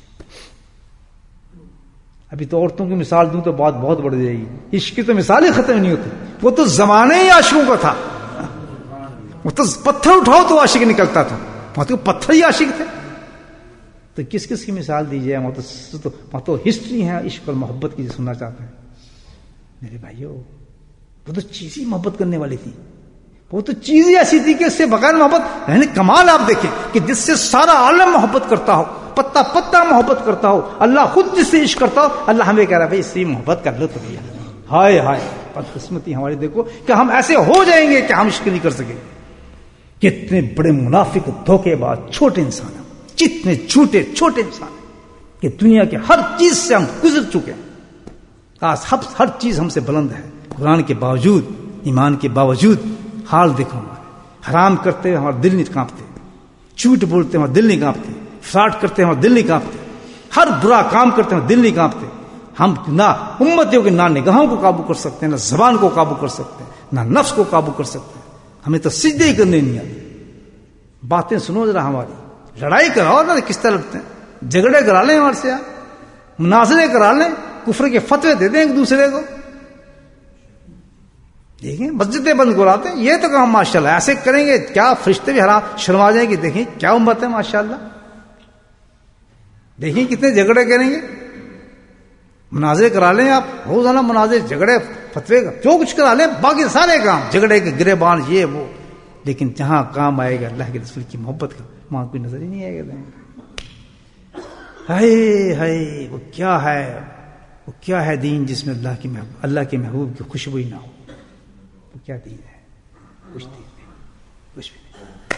ابھی تو عورتوں کی مثال دوں تو بات بہت بڑھ جائے گی. عشق کی تو مثال ہی ختم نہیں ہوتی. وہ تو زمانے ہی عاشقوں کا تھا. وہ تو پتھر اٹھاؤ تو عاشق نکلتا تھا, وہاں تو پتھر ہی عاشق تھے. تو کس کس کی مثال دی جائے؟ وہاں تو ہسٹری ہے عشق اور محبت کی, سننا چاہتے ہیں میرے بھائیو. وہ تو چیز ہی محبت کرنے والی تھی. وہ تو چیز ہی ایسی تھی کہ اس سے بغیر محبت, یعنی کمال آپ دیکھیں کہ جس سے سارا عالم محبت کرتا ہو, پتا پتا محبت کرتا ہو, اللہ خود جس سے عشق کرتا ہو, اللہ ہمیں کہہ رہا ہے بھائی اس سے محبت کر لو. تو بھیا ہائے ہائے بدقسمتی ہماری, دیکھو کہ ہم ایسے ہو جائیں گے کہ ہم عشق نہیں کر سکیں. کتنے بڑے منافق, دھوکے باز, چھوٹے انسان ہیں, کتنے چھوٹے انسان ہیں کہ دنیا کے ہر چیز سے ہم گزر چکے ہیں. ہر چیز ہم سے بلند ہے. قرآن کے باوجود, ایمان کے باوجود حال دیکھو ہمارے. حرام کرتے ہیں ہمارا دل نہیں کانپتے, جھوٹ بولتے ہیں ہمارا دل نہیں کانپتے, فراڈ کرتے ہیں ہمارا دل نہیں کانپتے, ہر برا کام کرتے ہیں دل نہیں کانپتے. ہم نہ امتیوں کے نہ نگاہوں کو قابو کر سکتے ہیں, نہ زبان کو قابو کر سکتے ہیں, نہ نفس کو قابو کر سکتے ہیں. ہمیں تو سجدے ہی کرنے نہیں آتے. باتیں سنو ذرا ہماری, لڑائی کراؤ نا, کس طرح لگتے ہیں, جھگڑے کرا لیں ہمارے سے, مناظرے کرا لیں, کفر کے فتوے دے دیں ایک دوسرے کو. دیکھیں مسجدیں بند کراتے ہیں, یہ تو کام ماشاءاللہ ایسے کریں گے کیا فرشتے بھی حرام شرما جائیں گے. دیکھیں کیا امت ہے ماشاءاللہ, دیکھیں کتنے جھگڑے کریں گے. مناظرے کرا لیں آپ, روزانہ مناظرے, جھگڑے, فتوے, جو کچھ کرا لیں, باقی سارے کام جھگڑے کے گریبان یہ وہ. لیکن جہاں کام آئے گا اللہ کے رسول کی محبت کا, وہاں کوئی نظر ہی نہیں آئے گا. ہائے وہ کیا ہے دین جس میں اللہ کے محبوب کی خوشبو ہی نہ ہو. وہ کیا دین ہے؟ کچھ دین نہیں, کچھ بھی نہیں.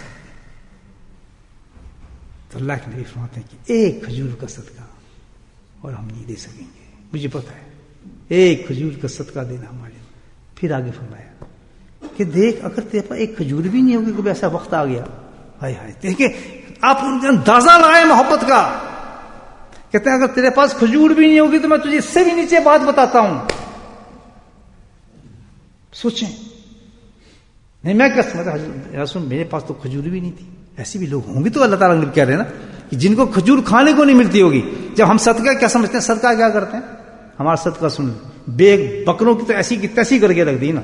تو اللہ کے نبی فرماتے ہیں کہ ایک کھجور کا صدقہ اور ہم نہیں دے سکیں گے, مجھے پتا ہے. ایک کھجور کا صدقہ دینا ہمارے. پھر آگے فرمایا کہ دیکھ اگر تیرے پاس ایک کھجور بھی نہیں ہوگی, کوئی ایسا وقت آ گیا, ہائے دیکھیں آپ اندازہ لگائیں محبت کا. کہتے ہیں اگر تیرے پاس کھجور بھی نہیں ہوگی تو میں تجھے اس سے بھی نیچے بات بتاتا ہوں. سوچیں, نہیں میں کیا سمجھتا, میرے پاس تو کھجور بھی نہیں تھی. ایسے بھی لوگ ہوں گے تو اللہ تعالیٰ کہہ رہے ہیں نا کہ جن کو کھجور کھانے کو نہیں ملتی ہوگی. جب ہم صدقہ کیا سمجھتے ہیں, صدقہ کیا کرتے ہیں, ہمارا صدقہ سن لیں, بے بکروں کی تو ایسی کی تیسی کر کے رکھ دی نا.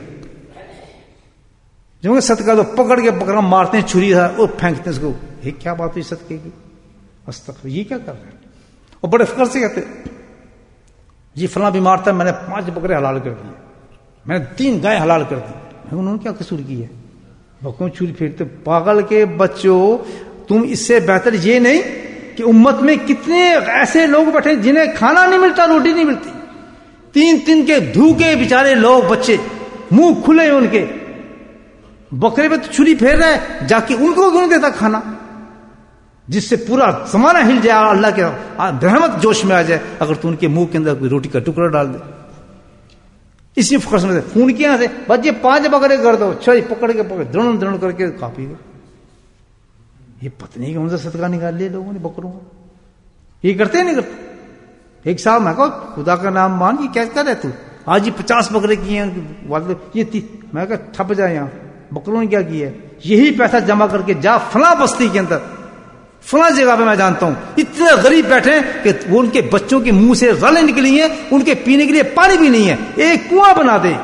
جو صدقہ تو پکڑ کے بکرا مارتے ہیں چھری اور پھینکتے ہیں اس کو. یہ کیا بات ہوئی صدقے کی, استغفر, یہ کیا کر رہے ہیں. اور بڑے فخر سے کہتے جی فلاں بیمار تھا, میں نے 5 بکرے حلال کر دیے, میں نے 3 گائے حلال کر دی. انہوں نے کیا قصور کی ہے, بکروں چھری پھیرتے. پاگل کے بچوں, تم اس سے بہتر یہ نہیں کہ امت میں کتنے ایسے لوگ بیٹھے جنہیں کھانا نہیں ملتا, روٹی نہیں ملتی. 3 کے دھوکے بیچارے لوگ, بچے منہ کھلے ان کے, بکرے پہ تو چھری پھیر رہا ہے, جا کے ان کو کیوں دیتا کھانا, جس سے پورا زمانہ ہل جائے, اللہ کے رحمت جوش میں آ جائے اگر تو ان کے منہ کے اندر کوئی روٹی کا ٹکڑا ڈال دے. اسی فخر سے خون کیا سے بس یہ 5 بکرے کر دو, چھری پکڑ کے درن کر کے کافی گئے. یہ پتنی کون سا صدقہ نکال لیا لوگوں نے بکروں کا. یہ کرتے ہیں نہیں کرتے. ایک صاحب میں کہا خدا کا نام مان, یہ کیا کر رہے تو, آج یہ 50 بکرے کیے ہیں, یہ میں کہا ٹھپ جائے یہاں, بکروں نے کیا کیا ہے, یہی پیسہ جمع کر کے جا فلاں بستی کے اندر, فلاں جگہ پہ میں جانتا ہوں اتنے غریب بیٹھے کہ وہ ان کے بچوں کے منہ سے رلیں نکلی ہیں, ان کے پینے کے لیے پانی بھی نہیں ہے. ایک کنواں بنا دے,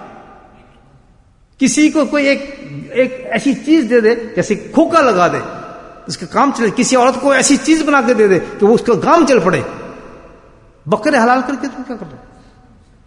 کسی کو کوئی ایک ایسی چیز دے دے جیسے کھوکا لگا دے, اس کا کام چلے. کسی عورت کو ایسی چیز بنا کے دے دے کہ وہ اس کا کام چل پڑے. بکرے حلال کر کے تم کیا کر رہے,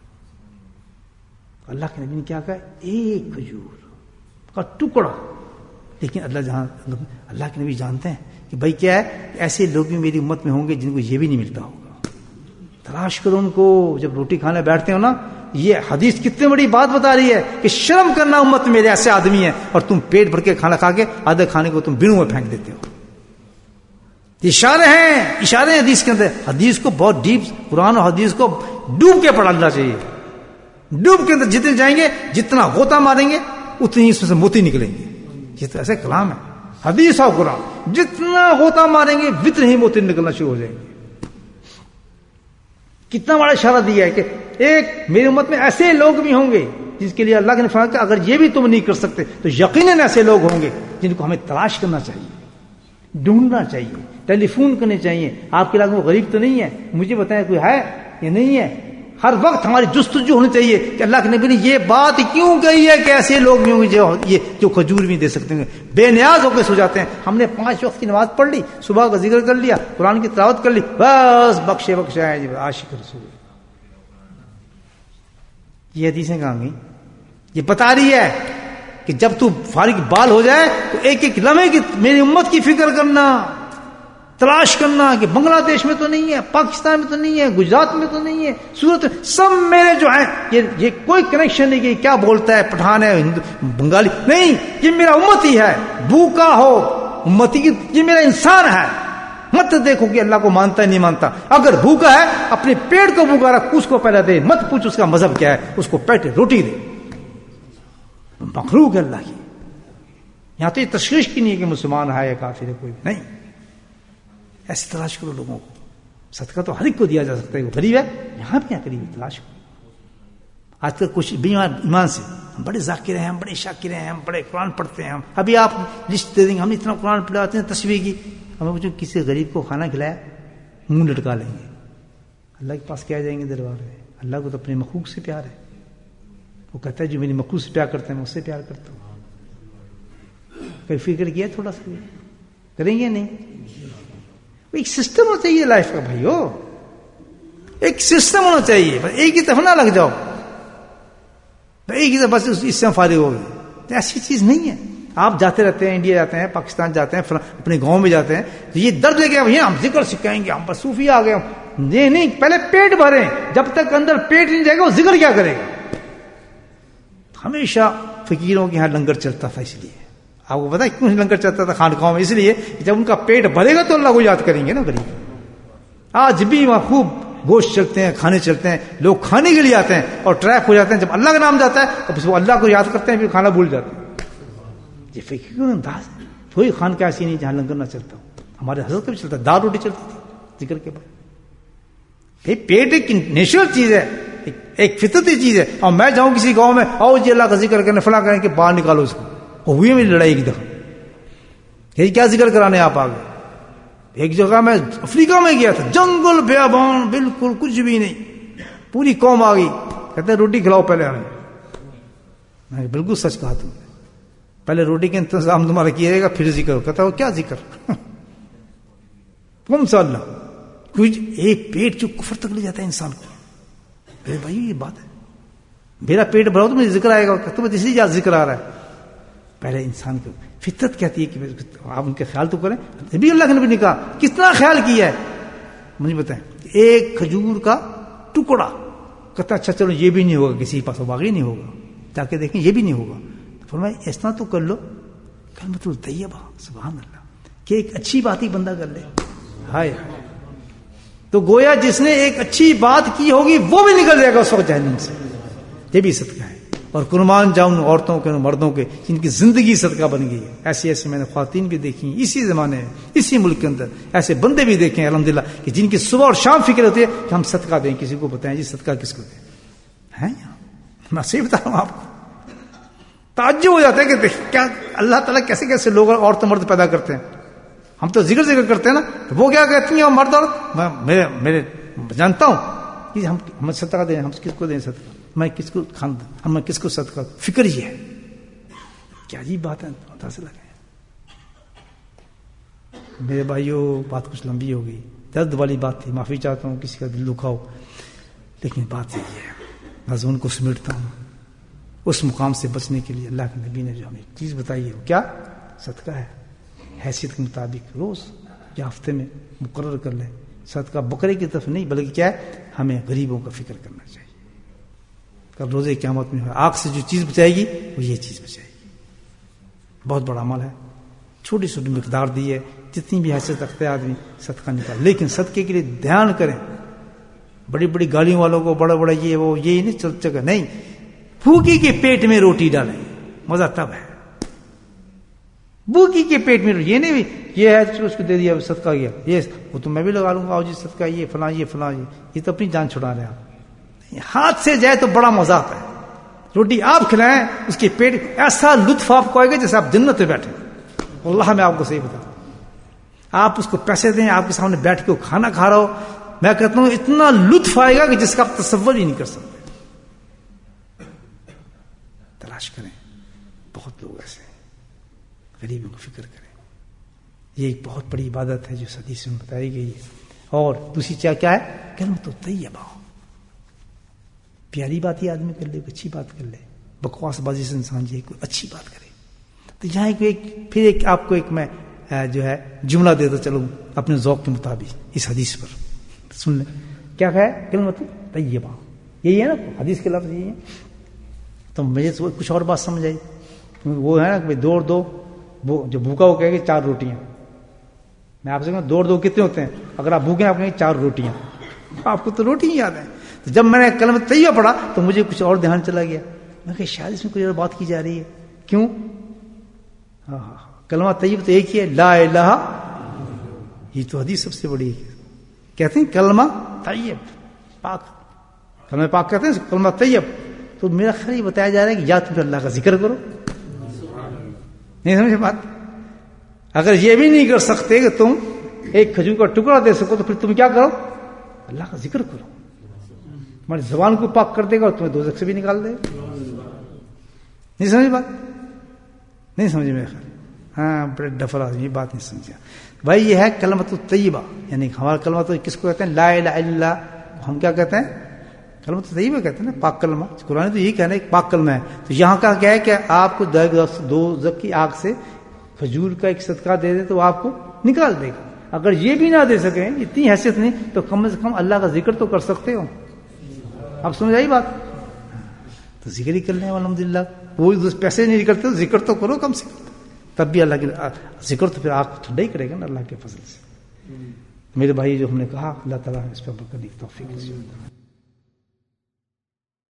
اللہ کے نبی نے کیا کہا؟ ایک کھجور کا ٹکڑا. لیکن اللہ کے نبی جانتے ہیں کہ بھائی کیا ہے، ایسے لوگ بھی میری امت میں ہوں گے جن کو یہ بھی نہیں ملتا ہوگا. تلاش کرو ان کو. جب روٹی کھانے بیٹھتے ہو نا، یہ حدیث کتنی بڑی بات بتا رہی ہے کہ شرم کرنا امت میں میرے ایسے آدمی ہیں، اور تم پیٹ بھر کے کھانا کھا کے آدھے کھانے کو تم بینوں میں پھینک دیتے ہو. اشارے ہیں حدیث کے اندر. حدیث کو بہت ڈیپ، قرآن اور حدیث کو ڈوب کے پڑھنا چاہیے. ڈوب کے اندر جتنے جائیں گے، جتنا غوطہ ماریں گے، اتنی اس میں سے موتی نکلیں گے. یہ تو ایسے کلام ہے، حدیث اور قرآن. جتنا غوطہ ماریں گے اتنے ہی موتی نکلنا شروع ہو جائیں گے. کتنا بڑا اشارہ دیا ہے کہ ایک میری امت میں ایسے لوگ بھی ہوں گے جس کے لیے اللہ نے فرمایا کہ اگر یہ بھی تم نہیں کر سکتے تو یقیناً ایسے لوگ ہوں گے جن کو ہمیں تلاش کرنا چاہیے، ڈھونڈنا چاہیے، ٹیلی فون کرنے چاہیے. آپ کے علاقے میں غریب تو نہیں ہے، مجھے بتائیں کوئی ہے یا نہیں ہے. ہر وقت ہماری جستجو ہونی چاہیے کہ اللہ کے نبی نے یہ بات کیوں کہی ہے کہ ایسے لوگ بھی ہوں گے جو کھجور بھی دے سکتے ہیں، بے نیاز ہو کے سو جاتے ہیں. ہم نے 5 وقت کی نماز پڑھ لی، صبح کا ذکر کر لیا، قرآن کی تلاوت کر لی، بس بخشے آئے جی عاشق رسول. یہ حدیثیں کہاں گئی؟ یہ بتا رہی ہے کہ جب تو فارغ بال ہو جائے تو ایک ایک لمحے کی میری امت کی فکر کرنا، تلاش کرنا کہ بنگلہ دیش میں تو نہیں ہے، پاکستان میں تو نہیں ہے، گجرات میں تو نہیں ہے، سورت سب میرے جو ہیں یہ کوئی کنیکشن نہیں کہ کیا بولتا ہے، پٹھان ہے، بنگالی نہیں، یہ میرا امتی ہے. بھوکا ہو امتی کی، یہ میرا انسان ہے. مت دیکھو کہ اللہ کو مانتا ہے نہیں مانتا. اگر بھوکا ہے اپنے پیٹ کو بھوکا رکھ، اس کو پہلے دے، مت پوچھ اس کا مذہب کیا ہے، اس کو پیٹ روٹی دے. مخلوق ہے اللہ کی. یہاں تو یہ تشخیص کی نہیں ہے کہ مسلمان ہے یا کافر ہے، کوئی نہیں. ایسی تلاش کرو لوگوں کو. صدقہ تو ہر ایک کو دیا جا سکتا ہے. وہ غریب ہے یہاں بھی غریب ہے، تلاش کرو. آج کل کچھ ایمان سے ہم بڑے ذاکر ہیں، ہم بڑے شاکر ہیں، ہم بڑے قرآن پڑھتے ہیں. ہم ابھی آپ لسٹ دے دیں گے، ہم اتنا قرآن پڑھاتے ہیں تصویر کی. ہمیں پوچھو کسی غریب کو کھانا کھلایا، منہ لٹکا لیں گے. اللہ کے پاس کیا جائیں گے دربار میں؟ اللہ کو تو اپنے مخلوق سے پیار ہے. وہ کہتا ہے جو میری مخلوق سے پیار کرتے ہیں میں اس سے پیار کرتا ہوں. کبھی فکر کیا تھوڑا سا؟ کریں گے نہیں؟ ایک سسٹم ہونا چاہیے لائف کا بھائیو، ایک سسٹم ہونا چاہیے. بس ایک ہی طرف نہ لگ جاؤ، ایک ہی طرف بس اس سے فارغ ہو گئے. ایسی چیز نہیں ہے. آپ جاتے رہتے ہیں، انڈیا جاتے ہیں، پاکستان جاتے ہیں، اپنے گاؤں میں جاتے ہیں، تو یہ درد لے کے بھیا ہم ذکر سکھائیں گے، ہم بس صوفی آ گئے. یہ نہیں، پہلے پیٹ بھریں. جب تک اندر پیٹ نہیں جائے گا وہ ذکر کیا کرے گا؟ ہمیشہ فقیروں کے یہاں لنگر چلتا تھا. اس لیے آپ کو پتا ہے کیوں لنگر چلتا تھا خانقاہوں میں؟ اس لیے جب ان کا پیٹ بھرے گا تو اللہ کو یاد کریں گے نا غریب. آج بھی وہاں خوب گوشت چلتے ہیں، کھانے چلتے ہیں، لوگ کھانے کے لیے آتے ہیں اور ٹریک ہو جاتے ہیں. جب اللہ کا نام جاتا ہے تو بس وہ اللہ کو یاد کرتے ہیں، پھر کھانا بھول جاتے ہیں. یہ فقیر انداز ہے. کوئی خانقاہ ایسی نہیں جہاں لنگر نہ چلتا ہو. ہمارے حضرت کا بھی چلتا ہے، دال روٹی چلتی تھی ذکر کے بعد. پیٹ ایک نیچرل چیز ہے، ایک فطرتی چیز ہے. اور میں جاؤں کسی گاؤں میں، آؤ جی اللہ کا ذکر کرنے، فلاں کریں کہ باہر نکالو اس کو. اور ہوئی میری لڑائی کی دفعہ، یہ کیا ذکر کرانے آپ آگے؟ ایک جگہ میں افریقہ میں گیا تھا، جنگل بیابان، بالکل کچھ بھی نہیں. پوری قوم آ گئی، کہتے ہیں روٹی کھلاؤ پہلے ہمیں. میں بالکل سچ کہا تم نے، پہلے روٹی کا انتظام تمہارا کیا جائے گا پھر ذکر. کہتا ہے کیا ذکر؟ کون سا اللہ؟ کچھ ایک پیٹ جو کفر تک لے جاتا ہے انسان کو. میرے بھائی یہ بات ہے، میرا پیٹ بھرا تو مجھے ذکر آئے گا. تمہیں اسی یاد ذکر آ رہا ہے. پہلے انسان کو فطرت کہتی ہے کہ آپ ان کے خیال تو کریں. بھی اللہ کے نبی نے کہا کتنا خیال کیا ہے مجھے بتائیں. ایک کھجور کا ٹکڑا. کہتا اچھا چلو یہ بھی نہیں ہوگا، کسی کے پاس واقعی نہیں ہوگا، جا کے دیکھیں یہ بھی نہیں ہوگا. فرمایا ایسا تو کر لو کلمۃ الطیبہ، سبحان اللہ، کہ ایک اچھی بات ہی بندہ کر لے. ہائے تو گویا جس نے ایک اچھی بات کی ہوگی وہ بھی نکل جائے گا اس وقت جہنم سے. یہ بھی صدقہ ہے. اور قربان جاؤں عورتوں کے مردوں کے جن کی زندگی صدقہ بن گئی ہے. ایسی ایسی میں نے خواتین بھی دیکھی اسی زمانے میں، اسی ملک کے اندر. ایسے بندے بھی دیکھے ہیں الحمدللہ کہ جن کی صبح اور شام فکر ہوتی ہے کہ ہم صدقہ دیں. کسی کو بتائیں جی صدقہ کس کو دیں؟ ہیں میں صحیح بتا رہا ہوں آپ کو. تعجب ہو جاتا ہے کہ کیا اللہ تعالیٰ کیسے کیسے لوگ عورت مرد پیدا کرتے ہیں. ہم تو ذکر کرتے ہیں نا، تو وہ کیا کہتی ہیں مرد عورت؟ میرے جانتا ہوں کہ ہم صدقہ دیں، ہم کس کو دیں صدقہ، میں کس کو ہم کس کو صدقہ. فکر یہ ہے. کیا عجیب بات ہے. متاثر لگے میرے بھائیوں، بات کچھ لمبی ہو گئی، درد والی بات تھی، معافی چاہتا ہوں کسی کا دل دکھا ہو، لیکن بات یہی ہے. مضمون کو سمیٹتا ہوں. اس مقام سے بچنے کے لیے اللہ کے نبی نے جو ہمیں ایک چیز بتائی ہے وہ کیا؟ صدقہ ہے. حیثیت کے مطابق روز یا ہفتے میں مقرر کر لیں. صدقہ بکرے کی طرف نہیں بلکہ کیا ہے؟ ہمیں غریبوں کا فکر کرنا چاہیے. کل روزے قیامت میں آگ سے جو چیز بچائے گی وہ یہ چیز بچائے گی. بہت بڑا عمل ہے. چھوٹی چھوٹی مقدار دی ہے, جتنی بھی حیثیت رکھتے آدمی صدقہ نکال. لیکن صدقے کے لیے دھیان کریں. بڑی بڑی گاڑیوں والوں کو بڑا بڑا یہ وہ یہ نہیں چل چکا نہیں. بھوکی کے پیٹ میں روٹی ڈالیں, مزہ تب ہے. بھوکی کے پیٹ میں یہ نہیں یہ ہے اس کو دے دیا صدقہ کیا, یہ وہ تو میں بھی لگا لوں گا, جی صدقہ یہ فلاں یہ تو اپنی جان چھڑا رہے ہیں آپ. ہاتھ سے جائے تو بڑا مزہ آتا ہے. روٹی آپ کھلائیں, اس کے پیٹ ایسا لطف آپ کو آئے گا جیسے آپ جنت میں بیٹھے. اللہ میں آپ کو صحیح بتاؤں, آپ اس کو پیسے دیں, آپ کے سامنے بیٹھ کے وہ کھانا کھا رہا ہو, میں کہتا ہوں اتنا لطف آئے گا کہ جس کا آپ تصور ہی نہیں کر سکتے. تلاش کریں. بہت لوگ ایسے ہیں, غریبوں کو فکر کریں. یہ ایک بہت بڑی عبادت ہے جو حدیث میں بتائی گئی ہے. اور دوسری کیا ہے؟ کلمۃ طیبہ. پیاری بات یہ آدمی کر لے, اچھی بات کر لے. بکواس بازی سے انسان جی کوئی اچھی بات کرے. تو یہاں پھر ایک آپ کو ایک میں جو ہے جملہ دیتا چلوں اپنے ذوق کے مطابق اس حدیث پر سن لیں. کیا ہے کلمۃ طیبہ؟ یہی ہے نا حدیث کے لفظ, یہی ہے. تو مجھے کچھ اور بات سمجھ آئی. وہ ہے نا کہ دوڑ دو, جو بھوکا وہ کہے گا 4 روٹیاں. میں آپ سے کہوں دوڑ دو کتنے ہوتے ہیں؟ اگر آپ بھوکے ہیں آپ کہیں 4 روٹیاں. آپ کو تو روٹی ہی یاد ہے. تو جب میں نے کلمۃ طیبہ پڑھا تو مجھے کچھ اور دھیان چلا گیا. میں کہ شاید اس میں کوئی اور بات کی جا رہی ہے. کیوں؟ ہاں کلمہ طیب تو ایک ہی ہے, لا الہ. یہ تو حدیث سب سے بڑی ہے. کہتے ہیں کلمہ طیب پاک, کلمہ پاک کہتے ہیں کلمہ طیب. تو میرا خیال یہ بتایا جا رہا ہے کہ یا تم اللہ کا ذکر کرو. نہیں سمجھے بات؟ اگر یہ بھی نہیں کر سکتے کہ تم ایک کھجور کا ٹکڑا دے سکو تو پھر تم کیا کرو؟ اللہ کا ذکر کرو. ہماری زبان کو پاک کر دے گا اور تمہیں دوزخ سے بھی نکال دے گا. نہیں سمجھے بات؟ نہیں سمجھے میرے خیال. ہاں بڑے ڈفر آدمی بات نہیں سمجھا بھائی. یہ ہے کلمۃ طیبہ, یعنی ہمارا کلمہ تو کس کو کہتے ہیں؟ لا الہ الا اللہ. ہم کیا کہتے ہیں؟ کلمۃ طیبہ کہتے ہیں نا, پاک کلمہ. قرآن تو یہی کہنا ہے ایک پاک کلمہ ہے. تو یہاں کا کیا ہے کہ آپ کو دوزخ کی آگ سے کھجور کا ایک صدقہ دے دے تو آپ کو نکال دے گا. اگر یہ بھی نہ دے سکیں, اتنی حیثیت نہیں, تو کم سے کم اللہ کا ذکر تو کر سکتے ہو. آپ سمجھ آئی بات؟ تو ذکر ہی کر لیں الحمدللہ. وہ پیسے نہیں کرتے تو ذکر تو کرو کم سے کم, تب بھی اللہ کے ذکر تو پھر آپ ٹھنڈا ہی کرے گا نا اللہ کے فضل سے. میرے بھائی جو ہم نے کہا اللہ تعالیٰ اس پر برکت کی توفیق.